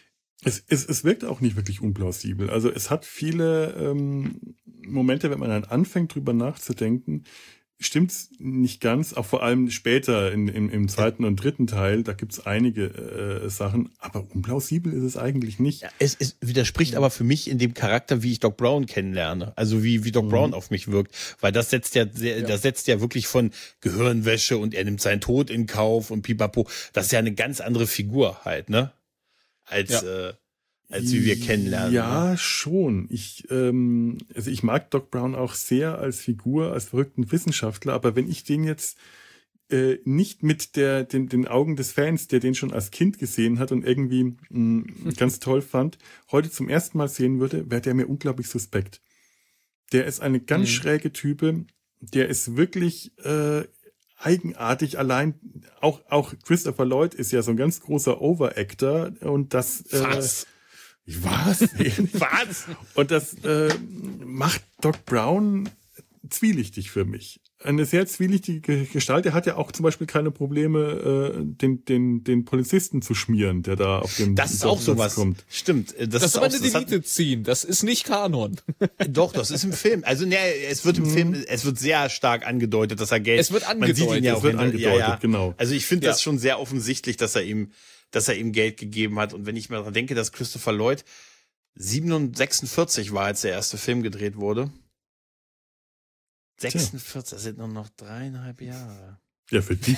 Es, es, es wirkt auch nicht wirklich unplausibel. Also es hat viele ähm, Momente, wenn man dann anfängt, drüber nachzudenken, stimmt's nicht ganz, auch vor allem später in, in, im zweiten und dritten Teil, da gibt's einige äh, Sachen, aber unplausibel ist es eigentlich nicht. Ja, es, es widerspricht aber für mich in dem Charakter, wie ich Doc Brown kennenlerne. Also wie, wie Doc Mhm. Brown auf mich wirkt. Weil das setzt ja, sehr, Ja. das setzt ja wirklich von Gehirnwäsche und er nimmt seinen Tod in Kauf und pipapo. Das ist ja eine ganz andere Figur halt, ne? Als, Ja. äh, als wie wir kennenlernen. Ne? Ja, schon. Ich, ähm, also ich mag Doc Brown auch sehr als Figur, als verrückten Wissenschaftler, aber wenn ich den jetzt äh, nicht mit der, den, den Augen des Fans, der den schon als Kind gesehen hat und irgendwie mh, ganz toll fand, heute zum ersten Mal sehen würde, wäre der mir unglaublich suspekt. Der ist eine ganz Mhm. schräge Type, der ist wirklich äh, eigenartig, allein auch auch Christopher Lloyd ist ja so ein ganz großer Overactor und das äh, Was? was? Was? Und das äh, macht Doc Brown zwielichtig für mich. Eine sehr zwielichtige Gestalt. Er hat ja auch zum Beispiel keine Probleme, äh, den, den, den Polizisten zu schmieren, der da auf dem Das ist auch Dorfplatz sowas. kommt. Stimmt. Das, Das ist ist auch aber eine das hat- Delete ziehen. Das ist nicht Kanon. Doch, das ist im Film. Also ne, es wird im Film, es wird sehr stark angedeutet, dass er Geld. Es wird Man sieht ihn ja angedeutet. auch Es wird hinter- angedeutet, ja, ja. genau. Also ich finde Ja. das schon sehr offensichtlich, dass er ihm, dass er ihm Geld gegeben hat. Und wenn ich mir daran denke, dass Christopher Lloyd siebenundsechsundvierzig war, als der erste Film gedreht wurde. sechsundvierzig, das sind nur noch dreieinhalb Jahre. Ja, für dich.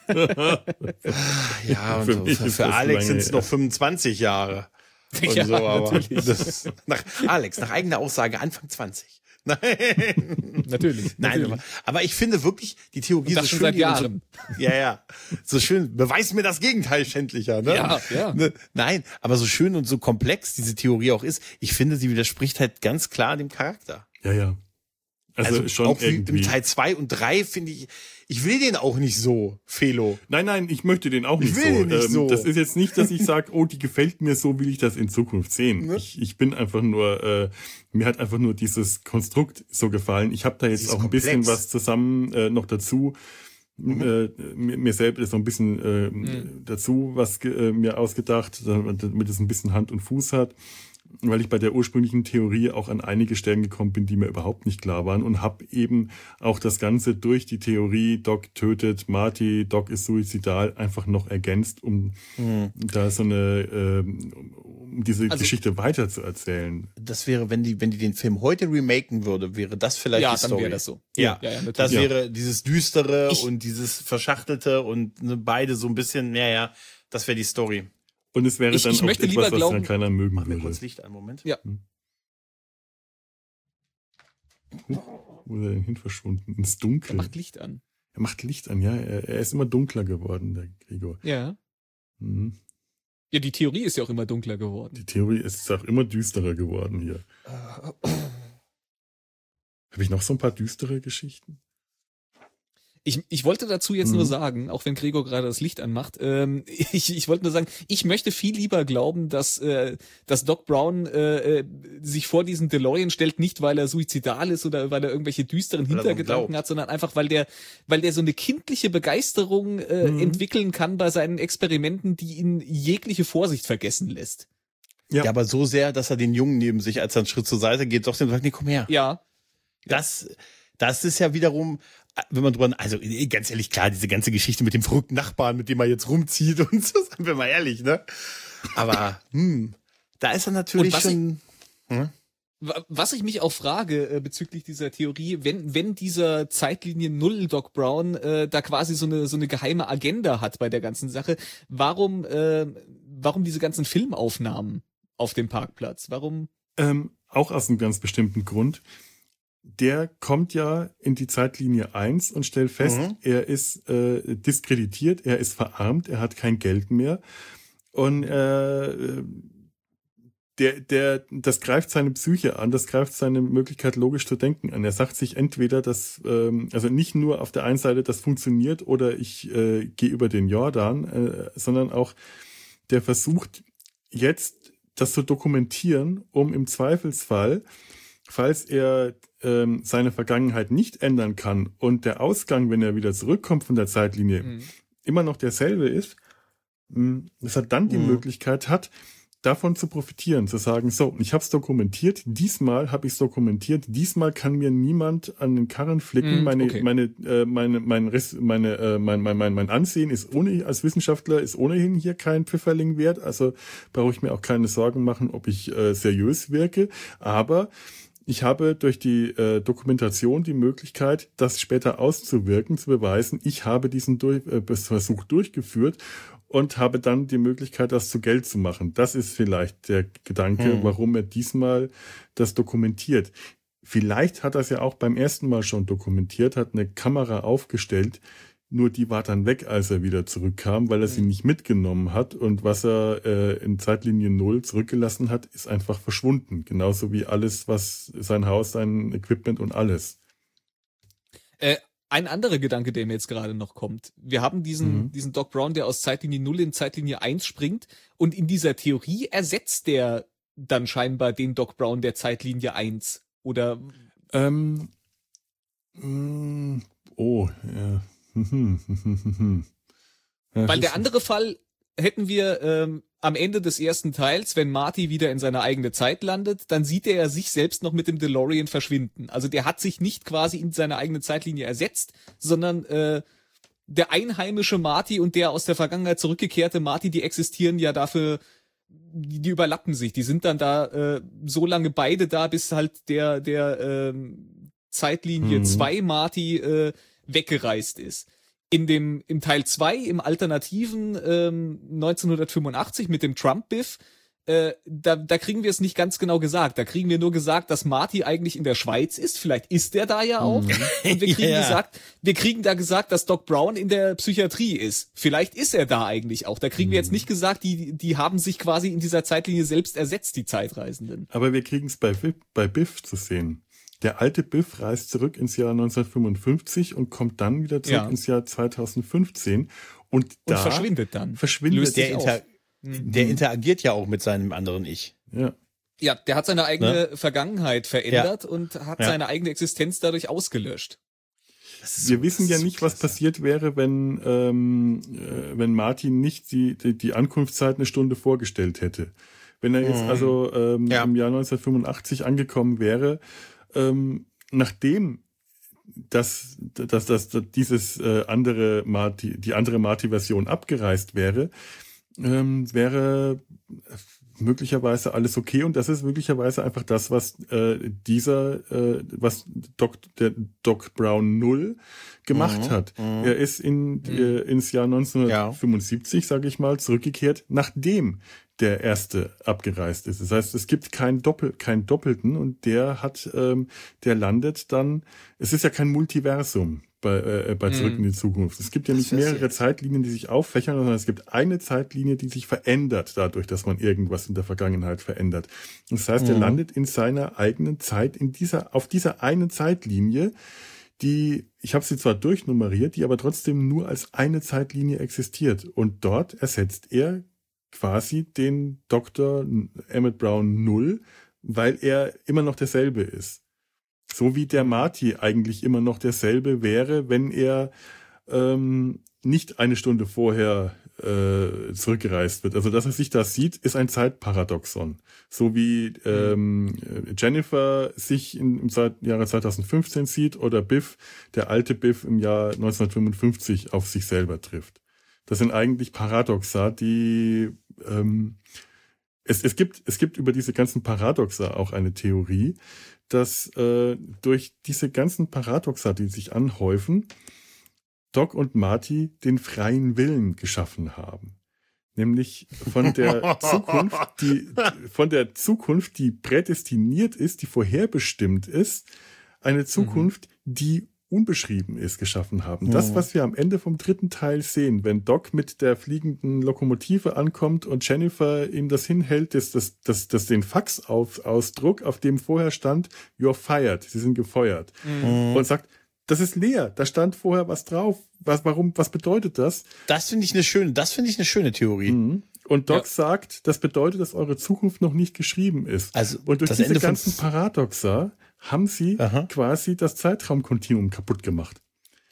Ja, und Für für, mich für, ist für das Alex lange sind es her. noch fünfundzwanzig Jahre. Und Ja, so, aber natürlich. das, nach, Alex, nach eigener Aussage Anfang zwanzig. Nein. Natürlich. Nein, aber, aber ich finde wirklich die Theorie Und das so schon schön. seit die uns Jahren. So, ja, ja. So schön. Beweis mir das Gegenteil, schändlicher, ne? Ja, ja. Ne? Nein, aber so schön und so komplex diese Theorie auch ist, ich finde, sie widerspricht halt ganz klar dem Charakter. Ja, ja. Also, Also, schon auch wie irgendwie. im Teil zwei und drei finde ich, ich will den auch nicht so, Felo. Nein, nein, ich möchte den auch Ich nicht will so. den nicht so. Das ist jetzt nicht, dass ich sage, oh, die gefällt mir so, will ich das in Zukunft sehen. Ne? Ich, ich bin einfach nur, äh, mir hat einfach nur dieses Konstrukt so gefallen. Ich habe da jetzt ist auch ein komplex. bisschen was zusammen äh, noch dazu. Mhm. Äh, mir, mir selbst ist noch ein bisschen äh, Mhm. dazu was ge- äh, mir ausgedacht, damit es ein bisschen Hand und Fuß hat. weil ich bei der ursprünglichen Theorie auch an einige Stellen gekommen bin, die mir überhaupt nicht klar waren und habe eben auch das Ganze durch die Theorie Doc tötet Marty, Doc ist suizidal einfach noch ergänzt, um mhm. da so eine ähm, um diese also, Geschichte weiter zu erzählen. Das wäre, wenn die wenn die den Film heute remaken würde, wäre das vielleicht ja, die Story. Ja, dann wäre das so. Ja, ja, ja das ja. wäre dieses düstere ich, und dieses verschachtelte und ne, beide so ein bisschen, ja, ja, das wäre die Story. Und es wäre ich, dann ich auch möchte etwas, lieber was glauben, dann keiner mögen mach mir würde. kurz Licht einen Moment. Ja. Hm. Wo ist er denn hin verschwunden? Ins Dunkel. Er macht Licht an. Er macht Licht an, ja. Er, er ist immer dunkler geworden, der Gregor. Ja. Mhm. Ja, die Theorie ist ja auch immer dunkler geworden. Die Theorie ist auch immer düsterer geworden hier. Habe ich noch so ein paar düstere Geschichten? Ich, ich wollte dazu jetzt mhm. nur sagen, auch wenn Gregor gerade das Licht anmacht, ähm, ich, ich wollte nur sagen, ich möchte viel lieber glauben, dass, äh, dass Doc Brown äh, sich vor diesen DeLorean stellt, nicht weil er suizidal ist oder weil er irgendwelche düsteren weil Hintergedanken hat, sondern einfach, weil der, weil der so eine kindliche Begeisterung äh, mhm. entwickeln kann bei seinen Experimenten, die ihn jegliche Vorsicht vergessen lässt. Ja. ja, aber so sehr, dass er den Jungen neben sich, als er einen Schritt zur Seite geht, doch dem sagt, nee, komm her. Ja. Das, das ist ja wiederum, wenn man drüber, also ganz ehrlich, klar, diese ganze Geschichte mit dem verrückten Nachbarn, mit dem er jetzt rumzieht und so, sagen wir mal ehrlich, ne? Aber, hm, da ist er natürlich schon... Ich, hm? Was ich mich auch frage äh, bezüglich dieser Theorie, wenn wenn dieser Zeitlinie Null Doc Brown äh, da quasi so eine so eine geheime Agenda hat bei der ganzen Sache, warum äh, warum diese ganzen Filmaufnahmen auf dem Parkplatz? Warum? Ähm, auch aus einem ganz bestimmten Grund. Der kommt ja in die Zeitlinie eins und stellt fest, mhm. er ist äh, diskreditiert, er ist verarmt, er hat kein Geld mehr. Und äh, der, der, das greift seine Psyche an, das greift seine Möglichkeit, logisch zu denken an. Er sagt sich entweder, dass, ähm, also nicht nur auf der einen Seite, das funktioniert oder ich äh, gehe über den Jordan, äh, sondern auch der versucht jetzt, das zu dokumentieren, um im Zweifelsfall, falls er ähm, seine Vergangenheit nicht ändern kann und der Ausgang, wenn er wieder zurückkommt von der Zeitlinie, mhm. immer noch derselbe ist, mh, dass er dann die mhm. Möglichkeit hat, davon zu profitieren, zu sagen, so, ich habe es dokumentiert, diesmal habe ich es dokumentiert, diesmal kann mir niemand an den Karren flicken, mm, meine, okay. meine, äh, meine, mein, Rest, meine, äh, mein, mein, mein, mein Ansehen ist ohne, als Wissenschaftler ist ohnehin hier kein Pfifferling wert, also brauche ich mir auch keine Sorgen machen, ob ich äh, seriös wirke, aber ich habe durch die äh, Dokumentation die Möglichkeit, das später auszuwirken, zu beweisen, ich habe diesen durch, äh, Versuch durchgeführt und habe dann die Möglichkeit, das zu Geld zu machen. Das ist vielleicht der Gedanke, hm. warum er diesmal das dokumentiert. Vielleicht hat er es ja auch beim ersten Mal schon dokumentiert, hat eine Kamera aufgestellt, nur die war dann weg, als er wieder zurückkam, weil er hm. sie nicht mitgenommen hat. Und was er äh, in Zeitlinie Null zurückgelassen hat, ist einfach verschwunden. Genauso wie alles, was sein Haus, sein Equipment und alles. Äh. Ein anderer Gedanke, der mir jetzt gerade noch kommt. Wir haben diesen, mhm. diesen Doc Brown, der aus Zeitlinie Null in Zeitlinie eins springt. Und in dieser Theorie ersetzt der dann scheinbar den Doc Brown der Zeitlinie eins. Oder? Ähm, mh, oh, ja. ja. Weil der andere Fall hätten wir ähm, am Ende des ersten Teils, wenn Marty wieder in seine eigene Zeit landet, dann sieht er ja sich selbst noch mit dem DeLorean verschwinden. Also der hat sich nicht quasi in seine eigene Zeitlinie ersetzt, sondern äh, der einheimische Marty und der aus der Vergangenheit zurückgekehrte Marty, die existieren ja dafür, die, die überlappen sich. Die sind dann da äh, so lange beide da, bis halt der der äh, Zeitlinie zwei mhm. Marty äh, weggereist ist. In dem, im Teil zwei, im alternativen ähm, neunzehnhundertfünfundachtzig mit dem Trump-Biff, äh, da, da kriegen wir es nicht ganz genau gesagt. Da kriegen wir nur gesagt, dass Marty eigentlich in der Schweiz ist. Vielleicht ist er da ja auch. Mhm. Und wir kriegen ja. gesagt, wir kriegen da gesagt, dass Doc Brown in der Psychiatrie ist. Vielleicht ist er da eigentlich auch. Da kriegen mhm. wir jetzt nicht gesagt, die, die haben sich quasi in dieser Zeitlinie selbst ersetzt, die Zeitreisenden. Aber wir kriegen es bei, bei Biff zu sehen. Der alte Biff reist zurück ins Jahr neunzehnhundertfünfundfünfzig und kommt dann wieder zurück ja. ins Jahr zweitausendfünfzehn. Und, und da verschwindet dann. Verschwindet der, inter- der interagiert ja auch mit seinem anderen Ich. Ja. Ja, der hat seine eigene ne? Vergangenheit verändert ja. und hat ja. seine eigene Existenz dadurch ausgelöscht. Wir so, wissen ja nicht, so was passiert wäre, wenn ähm, äh, wenn Martin nicht die, die die Ankunftszeit eine Stunde vorgestellt hätte. Wenn er jetzt Mhm. also ähm, Ja. im Jahr neunzehnhundertfünfundachtzig angekommen wäre, ähm, nachdem dass, dass, dass, dass dieses äh, andere Marty, die andere Marty-Version abgereist wäre, ähm, wäre möglicherweise alles okay, und das ist möglicherweise einfach das, was äh, dieser, äh, was Doc, der Doc Brown Null gemacht Mhm, hat. mhm. Er ist in, äh, ins Jahr neunzehnhundertfünfundsiebzig, sage ich mal, zurückgekehrt, nachdem der erste abgereist ist. Das heißt, es gibt keinen Doppel, keinen Doppelten, und der hat, ähm, der landet dann. Es ist ja kein Multiversum bei, äh, bei Zurück in die Zukunft. Es gibt ja nicht Das ist mehrere ja- Zeitlinien, die sich auffächern, sondern es gibt eine Zeitlinie, die sich verändert dadurch, dass man irgendwas in der Vergangenheit verändert. Das heißt, er Mhm. landet in seiner eigenen Zeit, in dieser, auf dieser einen Zeitlinie, die, ich habe sie zwar durchnummeriert, die aber trotzdem nur als eine Zeitlinie existiert. Und dort ersetzt er quasi den Doktor Emmett Brown Null, weil er immer noch derselbe ist. So wie der Marty eigentlich immer noch derselbe wäre, wenn er ähm, nicht eine Stunde vorher äh, zurückgereist wird. Also, dass er sich da sieht, ist ein Zeitparadoxon. So wie ähm, Jennifer sich in, im Zeit, Jahre zweitausendfünfzehn sieht, oder Biff, der alte Biff, im Jahr neunzehnhundertfünfundfünfzig auf sich selber trifft. Das sind eigentlich Paradoxa, die ähm, es, es gibt es gibt über diese ganzen Paradoxa auch eine Theorie, dass äh, durch diese ganzen Paradoxa, die sich anhäufen, Doc und Marty den freien Willen geschaffen haben. Nämlich von der Zukunft, die von der Zukunft, die prädestiniert ist, die vorherbestimmt ist, eine Zukunft, die unbeschrieben ist, geschaffen haben. Das, was wir am Ende vom dritten Teil sehen, wenn Doc mit der fliegenden Lokomotive ankommt und Jennifer ihm das hinhält, das, das, das, das den Faxausdruck, auf dem vorher stand, "You're fired", sie sind gefeuert. Mhm. Und sagt, das ist leer, da stand vorher was drauf. Was, warum, was bedeutet das? Das finde ich eine schöne, das finde ich eine schöne Theorie. Mhm. Und Doc Ja. sagt, das bedeutet, dass eure Zukunft noch nicht geschrieben ist. Also, Und durch das diese Ende von- ganzen Paradoxa haben sie Aha. quasi das Zeitraumkontinuum kaputt gemacht.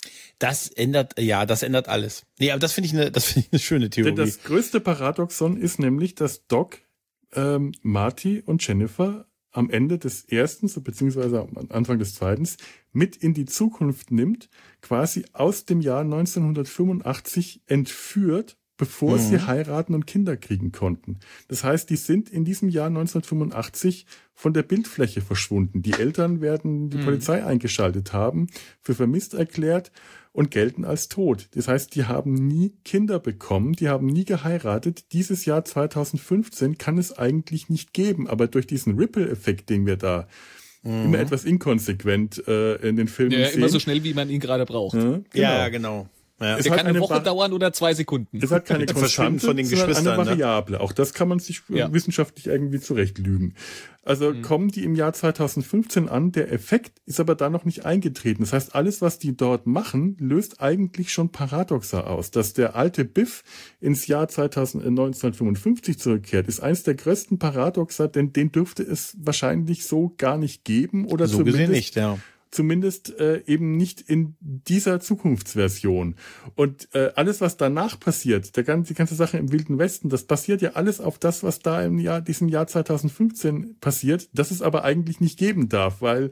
Das ändert, ja, das ändert alles. Nee, aber das finde ich eine, das finde ich eine schöne Theorie. Denn das größte Paradoxon ist nämlich, dass Doc, ähm, Marty und Jennifer am Ende des ersten, so beziehungsweise am Anfang des zweiten, mit in die Zukunft nimmt, quasi aus dem Jahr neunzehnhundertfünfundachtzig entführt, bevor Mhm. sie heiraten und Kinder kriegen konnten. Das heißt, die sind in diesem Jahr neunzehnhundertfünfundachtzig von der Bildfläche verschwunden. Die Eltern werden die Mhm. Polizei eingeschaltet haben, für vermisst erklärt und gelten als tot. Das heißt, die haben nie Kinder bekommen, die haben nie geheiratet. Dieses Jahr zweitausendfünfzehn kann es eigentlich nicht geben, aber durch diesen Ripple-Effekt, den wir da immer etwas inkonsequent äh, in den Filmen Ja, sehen. immer so schnell, wie man ihn gerade braucht. Ja, genau. Ja, genau. Ja. Es Der hat kann eine eine Woche Wa- dauern oder zwei Sekunden. Es hat keine Mit dem Verschwinden Konstante, von den sondern Geschwistern, eine ne? Variable. Auch das kann man sich äh, Ja. wissenschaftlich irgendwie zurechtlügen. Also kommen die im Jahr zweitausendfünfzehn an, der Effekt ist aber da noch nicht eingetreten. Das heißt, alles, was die dort machen, löst eigentlich schon Paradoxa aus. Dass der alte Biff ins Jahr zweitausend, äh, neunzehnhundertfünfundfünfzig zurückkehrt, ist eins der größten Paradoxa, denn den dürfte es wahrscheinlich so gar nicht geben, oder So zumindest gesehen nicht, ja. Zumindest äh, eben nicht in dieser Zukunftsversion. Und äh, alles, was danach passiert, der ganze, die ganze Sache im Wilden Westen, das basiert ja alles auf das, was da im Jahr, diesem Jahr zweitausendfünfzehn passiert, das es aber eigentlich nicht geben darf, weil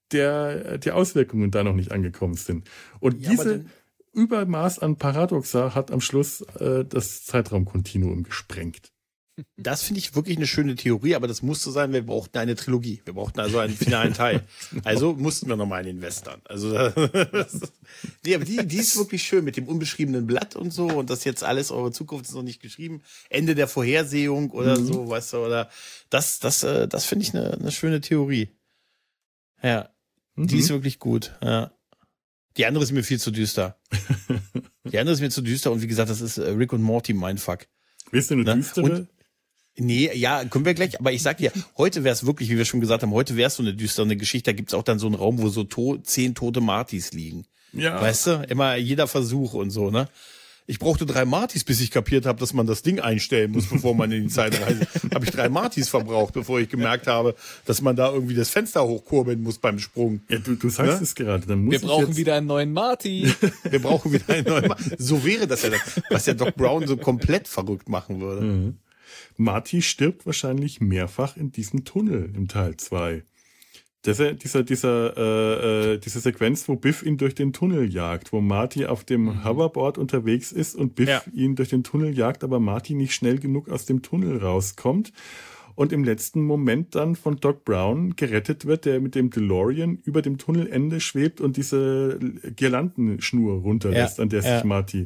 der, die Auswirkungen da noch nicht angekommen sind. Und Ja, aber diese dann- Übermaß an Paradoxa hat am Schluss äh, das Zeitraumkontinuum gesprengt. Das finde ich wirklich eine schöne Theorie, aber das musste sein, wir brauchten eine Trilogie. Wir brauchten also einen finalen Teil. Also mussten wir nochmal in den Western. Also, das, nee, aber die, die ist wirklich schön mit dem unbeschriebenen Blatt und so, und das jetzt alles, eure Zukunft ist noch nicht geschrieben. Ende der Vorhersehung oder Mhm. so, weißt du, oder das, das, äh, das finde ich eine, eine schöne Theorie. Ja, die Mhm. ist wirklich gut, ja. Die andere ist mir viel zu düster. Die andere ist mir zu düster, und wie gesagt, das ist äh, Rick und Morty Mindfuck. Willst du eine Ne? düstere? Und- Nee, ja, können wir gleich, aber ich sag dir, heute wäre es wirklich, wie wir schon gesagt haben, heute wäre es so eine düstere Geschichte, da gibt's auch dann so einen Raum, wo so to- zehn tote Martys liegen. Ja. Weißt du? Immer jeder Versuch und so, ne? Ich brauchte drei Martys, bis ich kapiert habe, dass man das Ding einstellen muss, bevor man in die Zeit reist. Habe ich drei Martys verbraucht, bevor ich gemerkt habe, dass man da irgendwie das Fenster hochkurbeln muss beim Sprung. Ja, du, du sagst Ne? es gerade. Dann muss Wir ich brauchen jetzt, wieder einen neuen Marty. Wir brauchen wieder einen neuen Marty. So wäre das ja, das, was ja Doc Brown so komplett verrückt machen würde. Mhm. Marty stirbt wahrscheinlich mehrfach in diesem Tunnel im Teil zwei. Dieser, dieser, dieser, äh, äh, diese Sequenz, wo Biff ihn durch den Tunnel jagt, wo Marty auf dem mhm. Hoverboard unterwegs ist und Biff ja. ihn durch den Tunnel jagt, aber Marty nicht schnell genug aus dem Tunnel rauskommt und im letzten Moment dann von Doc Brown gerettet wird, der mit dem DeLorean über dem Tunnelende schwebt und diese Girlandenschnur runterlässt, ja. an der sich ja. Marty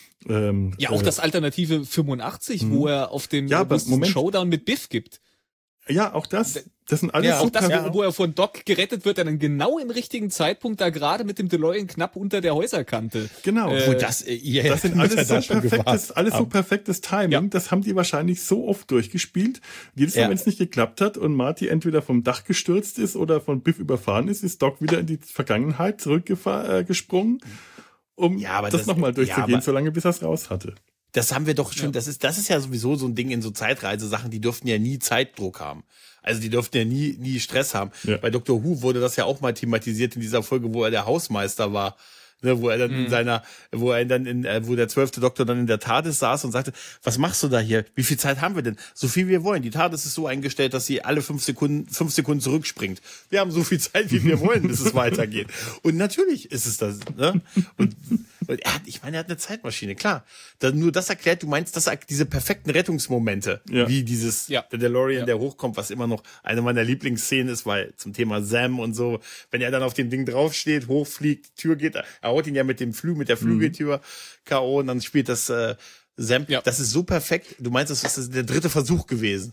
ähm, ja, auch äh, das alternative fünfundachtzig, mhm. wo er auf dem ja, Showdown mit Biff gibt. Ja, auch das. Das sind alles ja, auch super. das, wo, wo er von Doc gerettet wird, der dann genau im richtigen Zeitpunkt da gerade mit dem DeLorean knapp unter der Häuserkante. Genau. Äh, das, äh, das sind alles so perfektes, alles so perfektes Timing. Ja. Das haben die wahrscheinlich so oft durchgespielt. Jedes Mal, ja. wenn es nicht geklappt hat und Marty entweder vom Dach gestürzt ist oder von Biff überfahren ist, ist Doc wieder in die Vergangenheit zurückgesprungen, um ja, das, das nochmal durchzugehen, ja, solange bis er es raus hatte. Das haben wir doch schon, ja. das ist, das ist ja sowieso so ein Ding in so Zeitreisesachen, die dürften ja nie Zeitdruck haben. Also die dürften ja nie, nie Stress haben. Ja. Bei Doktor Who wurde das ja auch mal thematisiert in dieser Folge, wo er der Hausmeister war. Ne, wo er dann mhm. in seiner, wo er dann in, wo der zwölfte Doktor dann in der TARDIS saß und sagte, was machst du da hier? Wie viel Zeit haben wir denn? So viel wir wollen. Die TARDIS ist so eingestellt, dass sie alle fünf Sekunden, fünf Sekunden zurückspringt. Wir haben so viel Zeit, wie wir wollen, bis es weitergeht. Und natürlich ist es das, ne? Und, und er hat, ich meine, er hat eine Zeitmaschine, klar. Da, nur das erklärt, du meinst, dass diese perfekten Rettungsmomente, ja. wie dieses, ja. der DeLorean, ja. der hochkommt, was immer noch eine meiner Lieblingsszenen ist, weil zum Thema Sam und so, wenn er dann auf dem Ding draufsteht, hochfliegt, die Tür geht, er haut ihn ja mit dem Flügel, mit der Flügeltür mhm. K O und dann spielt das äh, Sam. Ja. Das ist so perfekt. Du meinst, das ist der dritte Versuch gewesen.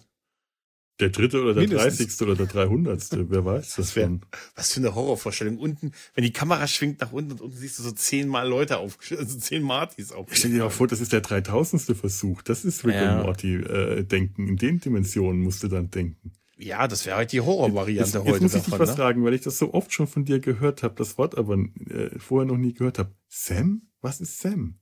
Der dritte oder der Mindestens. dreißigste oder der dreihundertste, wer weiß das schon. Was für eine Horrorvorstellung. Unten, wenn die Kamera schwingt nach unten und unten siehst du so zehnmal Leute auf, also zehn Martys auf. Stell dir mal vor, das ist der dreitausendste Versuch. Das ist Rick ja. und Morty äh, denken. In den Dimensionen musst du dann denken. Ja, das wäre halt die Horrorvariante heute. Jetzt muss ich davon, dich was ne? fragen, weil ich das so oft schon von dir gehört habe, das Wort aber äh, vorher noch nie gehört habe. Sam? Was ist Sam?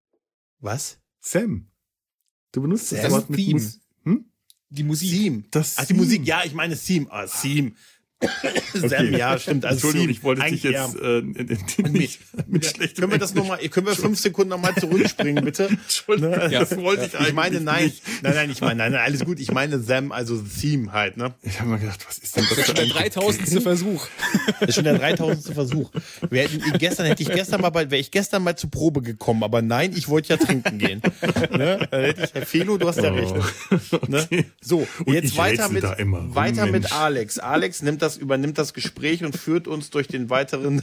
Was? Sam. Du benutzt Sam das Wort mit Mus- hm? Die Musik. Theme. Das Ach, die Theme. Musik, ja, ich meine Theme. Ah, Theme. Okay. Sam, ja, stimmt. Also Entschuldigung, Theme. ich wollte dich jetzt äh, in, in, in, mit, mit ja, schlechtem Können wir das nochmal, können wir fünf Sekunden nochmal zurückspringen, bitte? Entschuldigung, ne? ja. das wollte ich eigentlich Ich meine, nein, nicht. nein, nein, ich meine, nein, nein, alles gut. Ich meine Sam, also the Theme halt, ne? Ich habe mir gedacht, was ist denn das? Das ist schon der dreitausendste Versuch. Das ist schon der dreitausendste Versuch. Wir hätten, gestern hätte ich gestern mal, wäre ich gestern mal zur Probe gekommen, aber nein, ich wollte ja trinken gehen. Ne? Dann hätte ich, Herr Felo, du hast ja recht. Oh. Ne? So, Und jetzt ich weiter mit, rum, weiter Mensch. mit Alex. Alex nimmt das, übernimmt das Gespräch und führt uns durch den weiteren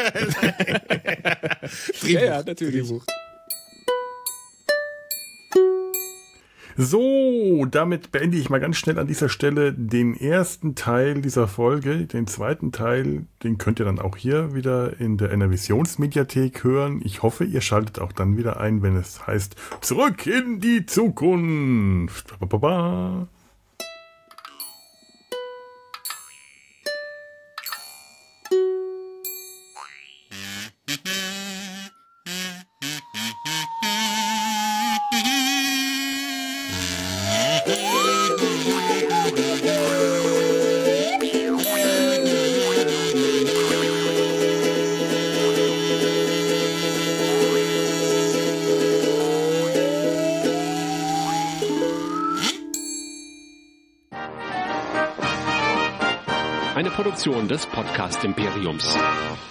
Drehbuch. Ja, ja, natürlich. Drehbuch. So, damit beende ich mal ganz schnell an dieser Stelle den ersten Teil dieser Folge. Den zweiten Teil, den könnt ihr dann auch hier wieder in der Enervisionsmediathek hören. Ich hoffe, ihr schaltet auch dann wieder ein, wenn es heißt Zurück in die Zukunft. Ba, ba, ba. Eine Produktion des Podcast Imperiums.